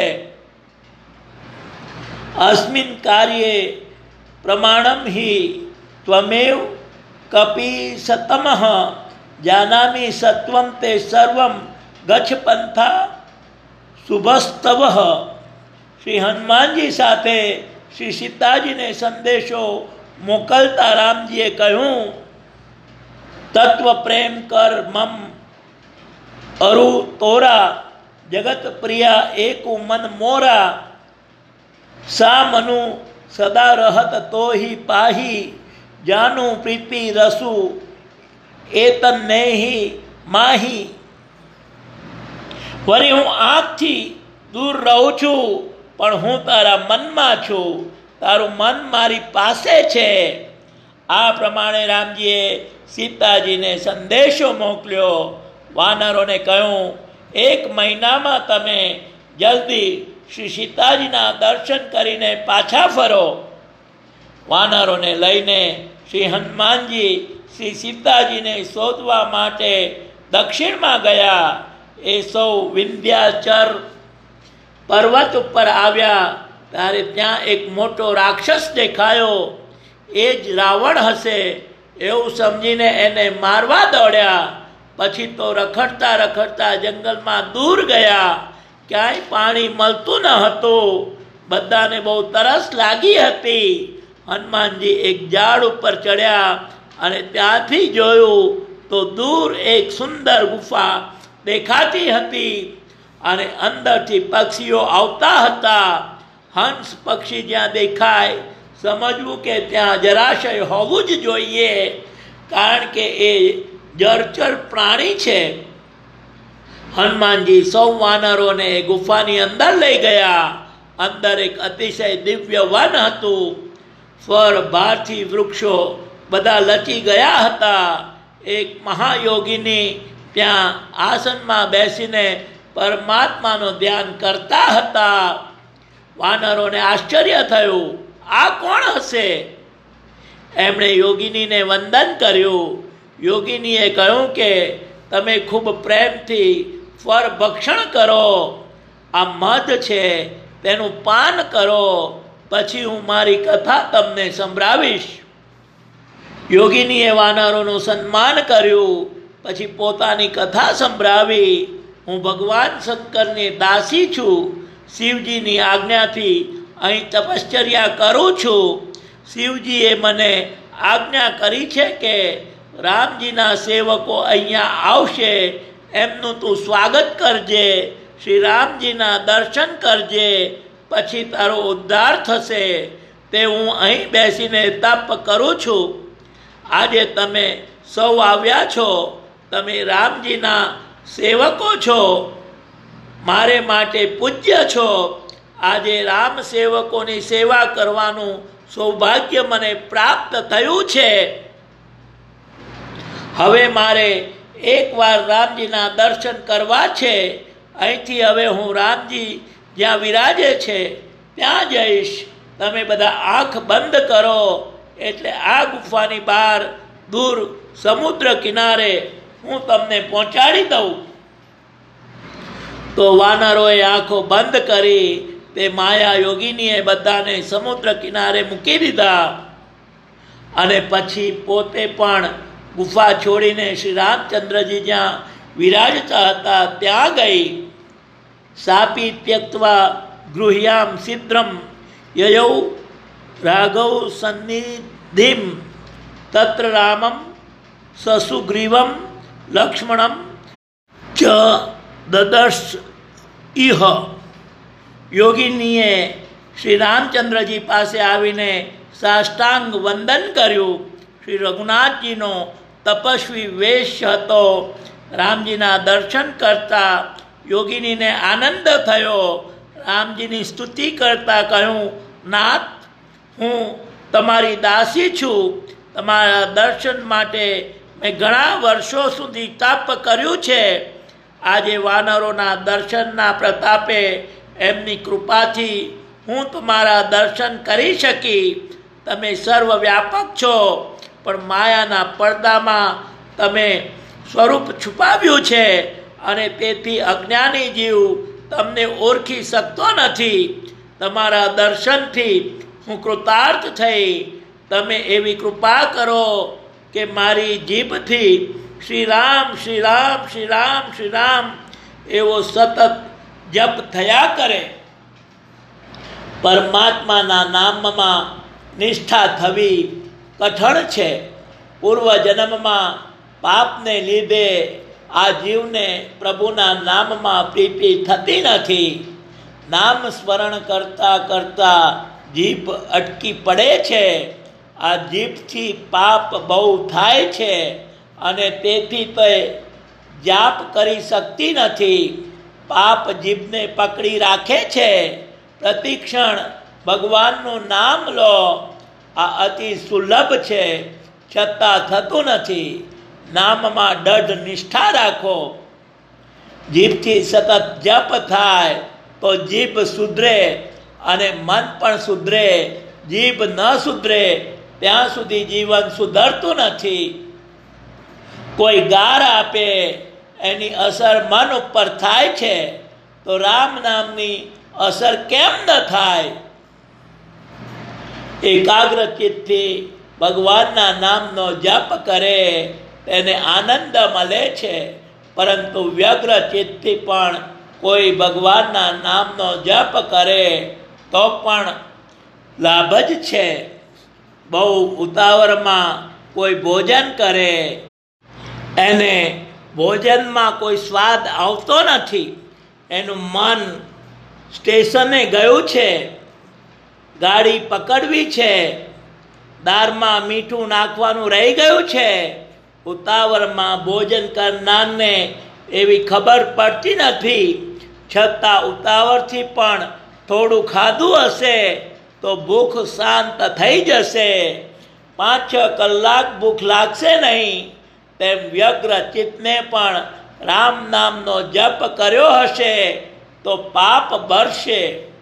Speaker 1: અસ્મિન કાર્યે પ્રમાણમ હિ ત્વમેવ કપી સતમઃ જાનામિ સત્વમ તે સર્વમ ગચ્છ પંથા શુભસ્તવ. શ્રી હનુમાનજી સાથે શ્રી સીતાજીને સંદેશો મોકલતા રામજીએ કહ્યું, તત્વ પ્રેમ કર મમ અરુ તોરા જગત પ્રિયા એકુ મન મોરા સા મનુ સદા રહત તોહી પાહી જાનુ પ્રીતિ રસુ એતન નેહી માહી. વળી હું આંખથી દૂર રહું છું પણ હું તારા મનમાં છું. તારું મન મારી પાસે છે. આ પ્રમાણે રામજીએ સીતાજીને સંદેશો મોકલ્યો. વાનરોને કહ્યું, એક મહિનામાં તમે જલ્દી શ્રી સીતાજીના દર્શન કરીને પાછા ફરો. વાનરોને લઈને શ્રી હનુમાનજી શ્રી સીતાજીને શોધવા માટે દક્ષિણમાં ગયા. એ સૌ વિંધ્યાચર પર્વત ઉપર આવ્યા ત્યારે ત્યાં એક મોટો રાક્ષસ દેખાયો. એ જ રાવણ હશે એવું સમજીને એને મારવા દોડ્યા. પછી તો રખડતા રખડતા જંગલમાં દૂર ગયા. ક્યાંય પાણી મળતું ન હતું. બધાને બહુ તરસ લાગી હતી. હનુમાનજી એક ઝાડ ઉપર ચડ્યા અને ત્યાંથી જોયું તો દૂર એક સુંદર ગુફા દેખાતી હતી અને અંદરથી પક્ષીઓ આવતા હતા. હંસ પક્ષી જ્યાં દેખાય સમજવું કે ત્યાં જરાશય હોવું જ જોઈએ, કારણ કે એ જળચર પ્રાણી છે. હનુમાનજી સૌ વાનરોને ગુફાની અંદર લઈ ગયા. અંદર એક અતિશય દિવ્ય વન હતું. ફળ બહારથી વૃક્ષો બધા લચી ગયા હતા. એક મહાયોગીની ત્યાં આસનમાં બેસીને પરમાત્માનું ધ્યાન કરતા હતા. વાનરોને આશ્ચર્ય થયું, આ કોણ હશે? એમણે યોગિનીને વંદન કર્યું. યોગિનીએ કહ્યું કે તમે ખૂબ પ્રેમથી ફળ ભક્ષણ કરો. આ મધ છે, તેનું પાન કરો, પછી હું મારી કથા તમને સંભળાવીશ. યોગિનીએ વાનરોનું સન્માન કર્યું, પછી પોતાની કથા સંભળાવી. હું ભગવાન શંકરની દાસી છું. શિવજીની આજ્ઞાથી અહીં તપશ્ચર્યા કરું છું. શિવજીએ મને આજ્ઞા કરી છે કે રામજીના સેવકો અહીંયા આવશે, એમનું તું સ્વાગત કરજે, શ્રી રામજીના દર્શન કરજે, પછી તારો ઉદ્ધાર થશે. તે હું અહીં બેસીને તપ કરું છું. આજે તમે સૌ આવ્યા છો, તમે રામજીના સેવકો છો, મારે માટે પૂજ્ય છો. આજે રામ સેવકોની સેવા કરવાનું સૌભાગ્ય મને પ્રાપ્ત થયું છે. હવે મારે એકવાર રામજીના દર્શન કરવા છે. અહીંથી હવે હું રામજી જ્યાં વિરાજે છે ત્યાં જઈશ. તમે બધા આંખ બંધ કરો એટલે આ ગુફાની બહાર દૂર સમુદ્ર કિનારે હું તમને પહોંચાડી દઉં. તો વાનરોએ આંખો બંધ કરી તે માયા યોગિનીએ બધાને સમુદ્ર કિનારે મૂકી દીધા અને પછી પોતે પણ ગુફા છોડીને શ્રી રામચંદ્રજી જ્યાં વિરાજતા હતા ત્યાં ગઈ. સાપી ત્યક્ત્વા ગૃહ્યામ સિદ્ધમ યયૌ રાઘવ સન્નિધિમ તત્ર રામમ સસુગ્રીવમ લક્ષ્મણમ ચ દદર્શ ઇહ. યોગિનીએ શ્રી રામચંદ્રજી પાસે આવીને સાષ્ટાંગ વંદન કર્યું. શ્રી રઘુનાથજીનો તપસ્વી વેશ હતો. રામજીના દર્શન કરતા યોગિનીને આનંદ થયો. રામજીની સ્તુતિ કરતા કહ્યું, નાથ, હું તમારી દાસી છું. તમારા દર્શન માટે મેં ઘણા વર્ષો સુધી તપ કર્યું છે. આજે વાનરોના દર્શનના પ્રતાપે એમની કૃપાથી હું તમારા દર્શન કરી શકી. તમે સર્વ વ્યાપક છો, પણ માયાના પડદામાં તમે સ્વરૂપ છુપાવ્યું છે અને તેથી અજ્ઞાની જીવ તમને ઓળખી શકતો નથી. તમારા દર્શનથી હું કૃતાર્થ થઈ. તમે એવી કૃપા કરો કે મારી જીભથી શ્રી રામ શ્રી રામ શ્રી રામ શ્રી રામ એવો સતત જપ થયા કરે. પરમાત્માના નામમાં નિષ્ઠા થવી કઠણ છે. પૂર્વ જન્મમાં પાપને લીધે આ જીવને પ્રભુના નામમાં પ્રીતિ થતી નથી. નામ સ્મરણ કરતા કરતા જીભ અટકી પડે છે. આ જીભથી પાપ બહુ થાય છે અને તેથી તે જાપ કરી શકતી નથી. પાપ જીભને પકડી રાખે છે. પ્રતિક્ષણ ભગવાનનું નામ લો. આ અતિ સુલભ છે, છતાં થતું નથી. નામમાં દઢ નિષ્ઠા રાખો. જીભથી સતત જપ થાય તો જીભ સુધરે અને મન પણ સુધરે. જીભ ન સુધરે ત્યાં સુધી જીવન સુધરતું નથી. કોઈ ગાર આપે એની અસર મન ઉપર થાય છે, તો રામ નામની અસર કેમ ન થાય? એકાગ્ર ચિત્તથી ભગવાનના નામનો જપ કરે તેને આનંદ મળે છે, પરંતુ વ્યગ્ર ચિત્તથી પણ કોઈ ભગવાનના નામનો જપ કરે તો પણ લાભ જ છે. બહુ ઉતાવળમાં કોઈ ભોજન કરે એને ભોજનમાં કોઈ સ્વાદ આવતો નથી. એનું મન સ્ટેશને ગયું છે, ગાડી પકડવી છે, દાળમાં મીઠું નાખવાનું રહી ગયું છે. ઉતાવળમાં ભોજન કરનારને એવી ખબર પડતી નથી, છતાં ઉતાવળથી પણ થોડું ખાધું હશે તો ભૂખ શાંત થઈ જશે. પાંચ છ કલાક ભૂખ લાગશે નહીં. તેમ વ્યગ્ર ચિત્તને પણ રામ નામનો જપ કર્યો હશે તો પાપ ભરશે.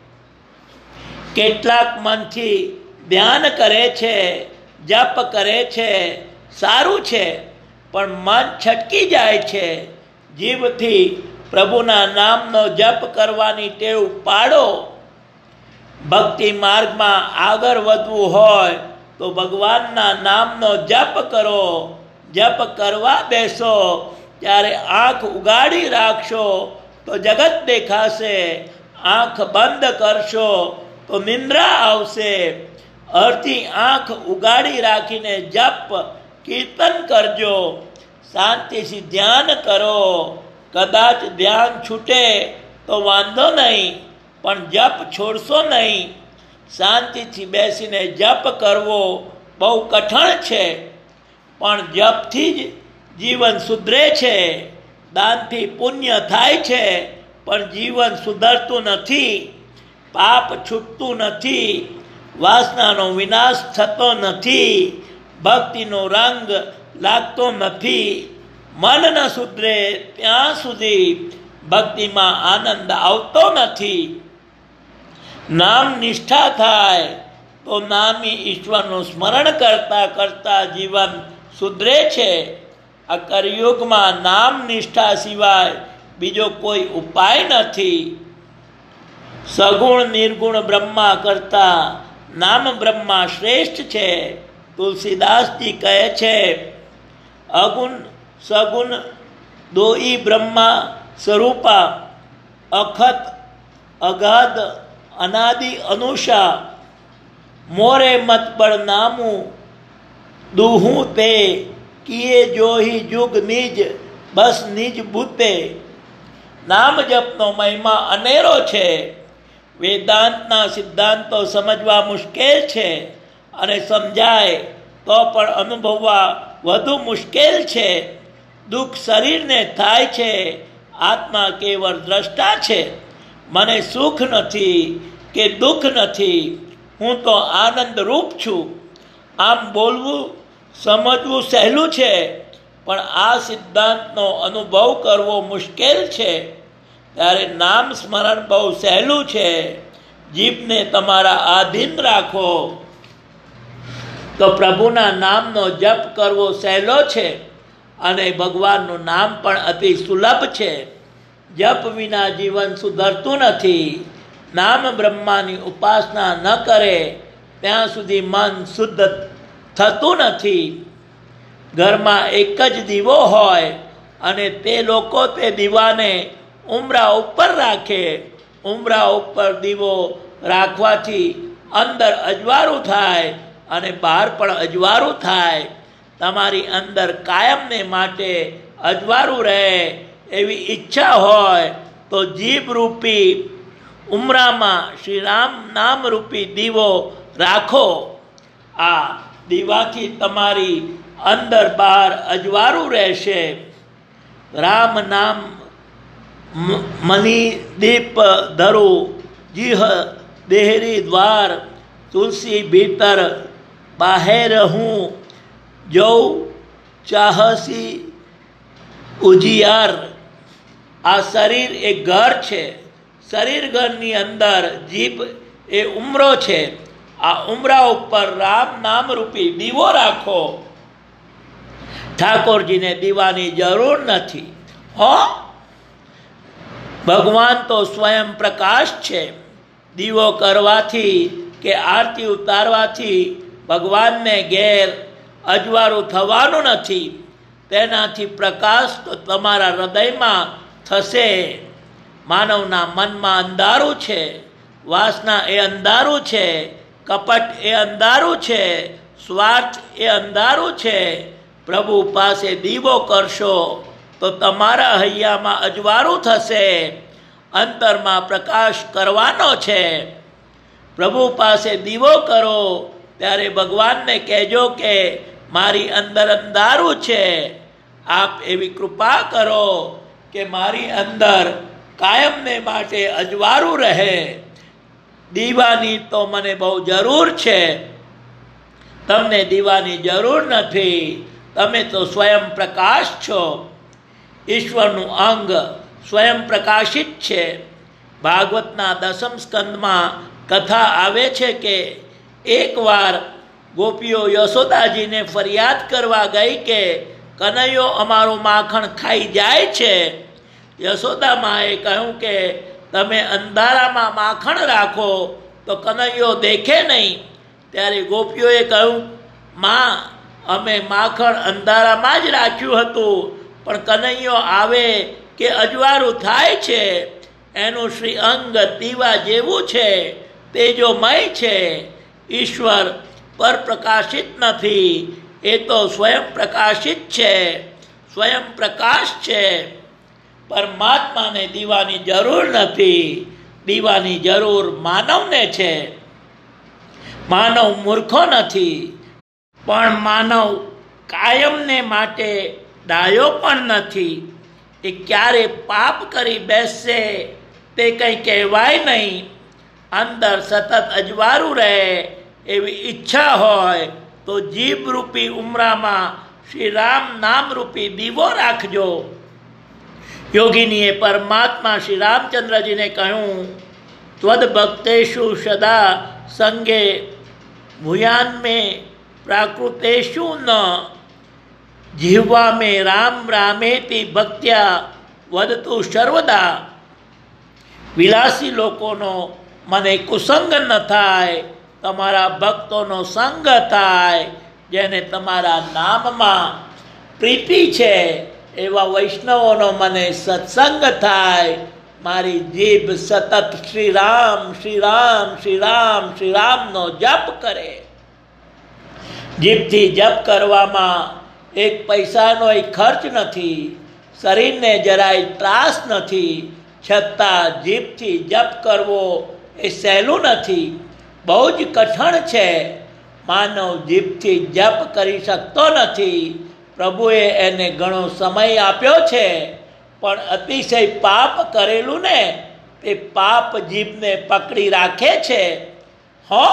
Speaker 1: કેટલાક મનથી ધ્યાન કરે છે, જપ કરે છે, સારું છે, પણ મન છટકી જાય છે. જીભથી પ્રભુના નામનો જપ કરવાની ટેવ પાડો. ભક્તિ માર્ગમાં આગળ વધવું હોય તો ભગવાનના નામનો જપ કરો. જપ કરવા બેસો ત્યારે આંખ ઉગાડી રાખશો તો જગત દેખાશે, આંખ બંધ કરશો તો નિંદ્રા આવશે. અડધી આંખ ઉગાડી રાખીને જપ કીર્તન કરજો. શાંતિથી ધ્યાન કરો. કદાચ ધ્યાન છૂટે તો વાંધો નહીં, પણ જપ છોડશો નહીં. શાંતિથી બેસીને જપ કરવો બહુ કઠણ છે, પણ જપથી જ જીવન સુધરે છે. દાનથી પુણ્ય થાય છે, પણ જીવન સુધરતું નથી. પાપ છૂટતું નથી. વાસનાનો વિનાશ થતો નથી. ભક્તિનો રંગ લાગતો નથી. મન ન સુધરે ત્યાં સુધી ભક્તિમાં આનંદ આવતો નથી. નામ નિષ્ઠા થાય તો નામી ઈશ્વરનું સ્મરણ કરતા કરતા જીવન સુધરે છે. આ કળિયુગમાં નામ નિષ્ઠા સિવાય બીજો કોઈ ઉપાય નથી. સગુણ નિર્ગુણ બ્રહ્મા કરતા નામ બ્રહ્મા શ્રેષ્ઠ છે. તુલસીદાસજી કહે છે, અગુણ સગુણ દોઈ બ્રહ્મા સ્વરૂપા, અખત અગાધ અનાદિ અનુષા, મોરે મત બળ નામું દુહું તે, કિએ જોહી જુગ નિજ બસ નિજ ભૂતે. નામ જપનો મહિમા અનેરો છે. વેદાંતના સિદ્ધાંતો સમજવા મુશ્કેલ છે અને સમજાય તો પણ અનુભવવા વધુ મુશ્કેલ છે. દુઃખ શરીરને થાય છે, આત્મા કેવળ દ્રષ્ટા છે. મને સુખ નથી કે દુઃખ નથી, હું તો આનંદ રૂપ છું. આમ બોલવું સમજવું સહેલું છે, પણ આ સિદ્ધાંતનો અનુભવ કરવો મુશ્કેલ છે. ત્યારે નામ સ્મરણ બહુ સહેલું છે. જીભને તમારા આધીન રાખો તો પ્રભુના નામનો જપ કરવો સહેલો છે, અને ભગવાનનું નામ પણ અતિ સુલભ છે. જપ વિના જીવન સુધરતું નથી. નામ બ્રહ્માની ઉપાસના ન કરે ત્યાં સુધી મન શુદ્ધ થતું નથી. ઘરમાં એક જ દીવો હોય અને તે લોકો તે દીવાને ઉંબરા ઉપર રાખે. ઉંબરા ઉપર દીવો રાખવાથી અંદર અજવાળું થાય અને બહાર પણ અજવાળું થાય. તમારી અંદર કાયમને માટે અજવાળું રહે એવી ઈચ્છા હોય તો જીભ રૂપી ઉમરામાં શ્રી રામ નામ રૂપી દીવો રાખો. આ દીવાથી તમારી અંદર બહાર અજવાળું રહેશે. રામ નામ મની દીપ ધરું, જીહ દેહરી દ્વાર, તુલસી ભીતર બાહેર હું, જૌ ચાહસી ઉજિયાર. આ શરીર એ ઘર છે. શરીર ઘરની અંદર જીભ એ ઉમરો છે. આ ઉમરા ઉપર રામ નામ રૂપી દીવો રાખો. ઠાકોરજીને દીવાની જરૂર નથી. હો, ભગવાન તો સ્વયં પ્રકાશ છે. દીવો કરવાથી કે આરતી ઉતારવાથી ભગવાનને ઘેર અજવાળું થવાનું નથી. તેનાથી પ્રકાશ તો તમારા હૃદયમાં થશે. માનવના મનમાં અંધારું છે. વાસના એ અંધારું છે, કપટ એ અંધારું છે, સ્વાર્થ એ અંધારું છે. પ્રભુ પાસે દીવો કરશો તો તમારા હૈયામાં અજવાળું થશે, અંતરમાં પ્રકાશ કરવાનો છે. પ્રભુ પાસે દીવો કરો ત્યારે ભગવાનને કહેજો કે મારી અંદર અંધારું છે, આપ એવી કૃપા કરો કે મારી અંદર કાયમને માટે અજવાળું રહે. દીવાની તો મને બહુ જરૂર છે, તમને દીવાની જરૂર નથી, તમે તો સ્વયં પ્રકાશ છો. ઈશ્વરનું અંગ સ્વયં પ્રકાશિત છે. ભાગવતના દસમ સ્કંદમાં કથા આવે છે કે એકવાર ગોપીઓ યશોદાજીને ફરિયાદ કરવા ગઈ કે કનૈયો અમારું માખણ ખાઈ જાય છે. યશોદા માએ કહ્યું કે તમે અંધારામાં માખણ રાખો તો કનૈયો દેખે નહીં. ત્યારે ગોપીઓએ કહ્યું, માં, અમે માખણ અંધારામાં જ રાખ્યું હતું, પણ કનૈયો આવે કે અજવાળું થાય છે. એનું શ્રી અંગ દીવા જેવું છે, તેજોમય છે. ઈશ્વર પર પ્રકાશિત નથી, એ તો સ્વયં પ્રકાશિત છે, સ્વયં પ્રકાશ છે. પરમાત્માને દીવાની જરૂર નથી, દીવાની જરૂર માનવને છે. માનવ મૂર્ખો નથી, પણ માનવ કાયમને માટે ડાયો પણ નથી. એ ક્યારે પાપ કરી બેસશે તે કંઈ કહેવાય નહીં. અંદર સતત અજવાળું રહે એવી ઈચ્છા હોય તો જીભરૂપી ઉમરામાં શ્રી રામ નામરૂપી દીવો રાખજો. યોગીનીએ પરમાત્મા શ્રી રામચંદ્રજીને કહ્યું, ત્વદ ભક્તેષુ સદા સંગે ભૂયાન મે પ્રાકૃતેષુ ન જીહ્વા મે રામ રામેતિ ભક્ત્યા વદતુ સર્વદા. વિલાસી લોકોનો મને કુસંગ ન થાય, તમારા ભક્તોનો સંગ થાય. જેને તમારા નામમાં પ્રીતિ છે એવા વૈષ્ણવોનો મને સત્સંગ થાય. મારી જીભ સતત શ્રી રામ શ્રી રામ શ્રી રામ શ્રી રામનો જપ કરે. જીભથી જપ કરવામાં એક પૈસાનો ખર્ચ નથી, શરીરને જરાય ત્રાસ નથી, છતાં જીભથી જપ કરવો એ સહેલું નથી, બહુ જ કઠણ છે. માનવ જીભથી જપ કરી શકતો નથી. પ્રભુએ એને ઘણો સમય આપ્યો છે, પણ અતિશય પાપ કરેલું ને તે પાપ જીભને પકડી રાખે છે. હો,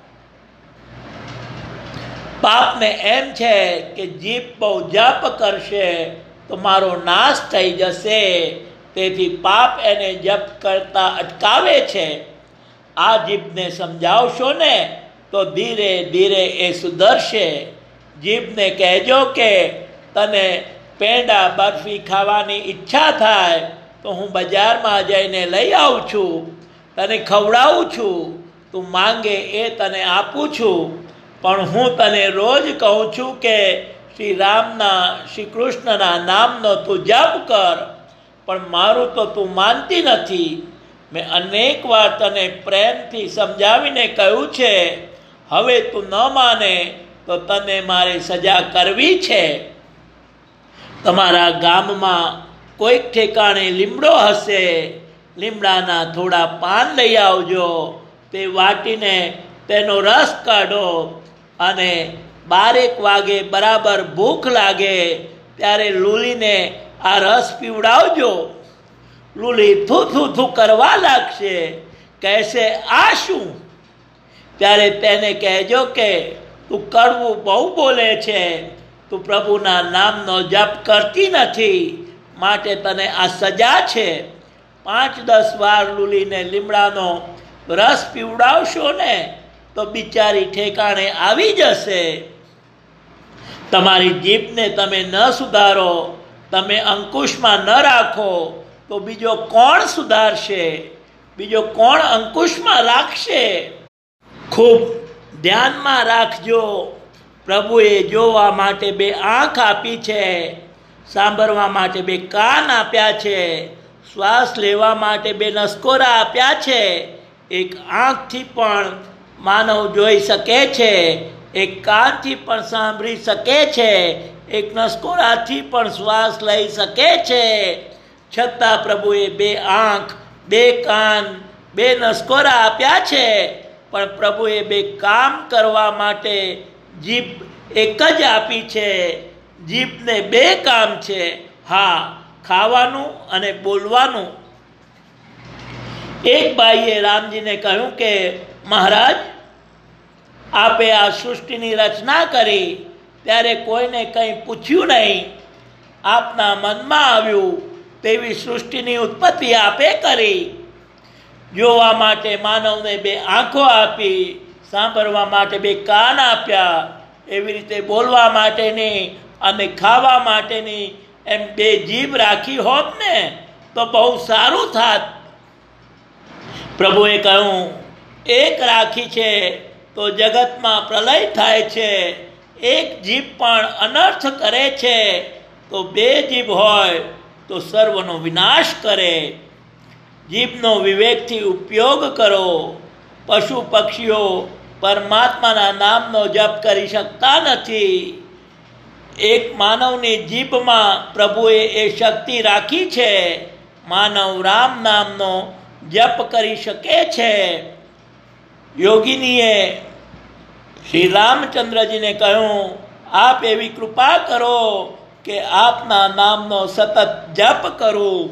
Speaker 1: પાપને એમ છે કે જીભ બહુ જપ કરશે તો મારો નાશ થઈ જશે, તેથી પાપ એને જપ કરતા અટકાવે છે. આ જીભને સમજાવશો ને તો ધીરે ધીરે એ સુધરશે. જીભને કહેજો કે તને પેંડા બરફી ખાવાની ઈચ્છા થાય તો હું બજારમાં જઈને લઈ આવું છું, તને ખવડાવું છું, તું માંગે એ તને આપું છું. પણ હું તને રોજ કહું છું કે શ્રી રામના શ્રી કૃષ્ણના નામનો તું જપ કર, પણ મારું તો તું માનતી નથી. મેં અનેક વાર તને પ્રેમથી સમજાવીને કહ્યું છે, હવે તું ન માને તો તને મારી સજા કરવી છે. તમારા ગામમાં કોઈક ઠેકાણે લીમડો હશે, લીમડાના થોડા પાન લઈ આવજો, તે વાટીને તેનો રસ કાઢો અને બારેક વાગે બરાબર ભૂખ લાગે ત્યારે લૂલીને આ રસ પીવડાવજો. લૂલી થૂ થૂ થૂ કરવા લાગશે, કહેશે આ શું? ત્યારે તેને કહેજો કે તું કડવું બહુ બોલે છે, તું પ્રભુના નામનો જપ કરતી નથી, માટે તને આ સજા છે. પાંચ દસ વાર લૂલીને લીમડાનો રસ પીવડાવશો ને તો બિચારી ઠેકાણે આવી જશે. તમારી જીભને તમે ન સુધારો, તમે અંકુશમાં ન રાખો તો બીજો કોણ સુધારશે? બીજો કોણ અંકુશમાં રાખશે? ખૂબ ધ્યાનમાં રાખજો. પ્રભુએ જોવા માટે બે આંખ આપી છે, સાંભળવા માટે બે કાન આપ્યા છે, શ્વાસ લેવા માટે બે નસકોરા આપ્યા છે. એક આંખથી પણ માનવ જોઈ શકે છે, એક કાનથી પણ સાંભળી શકે છે, એક નસકોરાથી પણ શ્વાસ લઈ શકે છે. છતાં પ્રભુએ બે આંખ, બે કાન, બે નસકોરા આપ્યા છે, પણ પ્રભુએ બે કામ કરવા માટે જીભ એક જ આપી છે. જીભને બે કામ છે, હા, ખાવાનું અને બોલવાનું. એક ભાઈએ રામજીને કહ્યું કે મહારાજ, આપે આ સૃષ્ટિની રચના કરી ત્યારે કોઈને કંઈ પૂછ્યું નહીં. આપના મનમાં આવ્યું તેવી સૃષ્ટિની ઉત્પત્તિ આપે કરી. જોવા માટે માનવને બે આંખો આપી, સાંભળવા માટે બે કાન આપ્યા, એવી રીતે બોલવા માટેની અને ખાવા માટેની એમ બે જીભ રાખી હોત ને તો બહુ સારું થાત. પ્રભુએ કહ્યું, એક રાખી છે તો જગતમાં પ્રલય થાય છે, એક જીભ પણ અનર્થ કરે છે, તો બે જીભ હોય તો સર્વનો વિનાશ કરે. જીભનો વિવેકથી ઉપયોગ કરો. પશુ પક્ષીઓ પરમાત્માના નામનો જપ કરી શકતા નથી. એક માનવની જીભમાં પ્રભુએ એ શક્તિ રાખી છે. માનવ રામ નામનો જપ કરી શકે છે. યોગિનીએ શ્રી રામચંદ્રજીને કહ્યું, આપ એવી કૃપા કરો કે આપના નામનો સતત જપ કરું.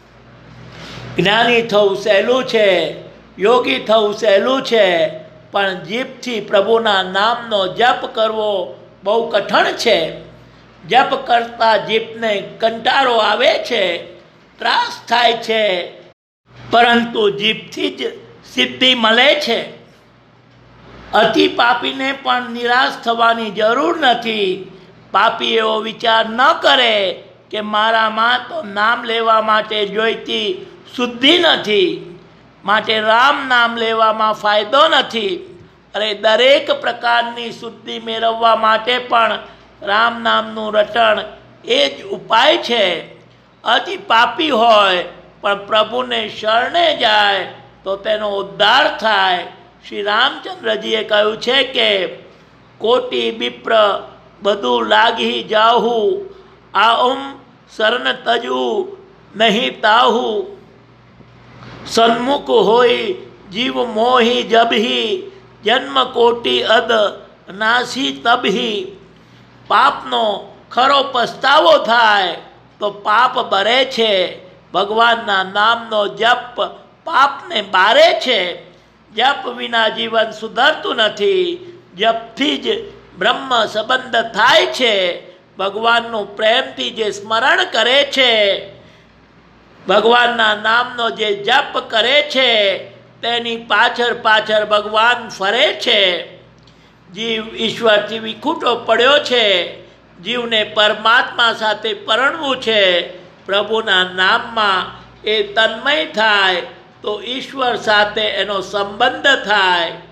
Speaker 1: જ્ઞાની થવું સહેલું છે, યોગી થવું સહેલું છે, પણ જીભથી પ્રભુના નામનો જપ કરવો બહુ કઠણ છે. જપ કરતા જીભને કંટાળો આવે છે, ત્રાસ થાય છે, પરંતુ જીભથી જ સિદ્ધિ મળે છે. અતિ પાપીને પણ નિરાશ થવાની જરૂર નથી. પાપી એવો વિચાર ન કરે કે મારામાં તો નામ લેવા માટે જોઈતી શુદ્ધિ નથી, માટે રામ નામ લેવામાં ફાયદો નથી. અરે દરેક પ્રકારની શુદ્ધિ મેળવવા માટે પણ રામ નામનું રટણ એ જ ઉપાય છે. અતિ પાપી હોય પણ પ્રભુને શરણે જાય તો તેનો ઉદ્ધાર થાય. શ્રી રામચંદ્રજીએ કહ્યું છે કે કોટી વિપ્ર બધું લાગી જાહું, આઉમ શરણ તજવું નહીં તાહું. સન્મુખ હોય જીવ મોહી જબહી, જન્મ કોટી અદ નાસી તબહી. પાપનો ખરો પસ્તાવો થાય તો પાપ બરે છે. ભગવાનના નામનો જપ પાપને બારે છે. જપ વિના જીવન સુધરતું નથી. જપથી જ બ્રહ્મ સંબંધ થાય છે. ભગવાનનું પ્રેમથી જે સ્મરણ કરે છે, ભગવાનના નામનો જે જપ કરે છે, તેની પાછળ પાછળ ભગવાન ફરે છે. જીવ ઈશ્વરથી વિખૂટો પડ્યો છે. જીવને પરમાત્મા સાથે પરણવું છે. પ્રભુના નામમાં એ તન્મય થાય તો ઈશ્વર સાથે એનો સંબંધ થાય.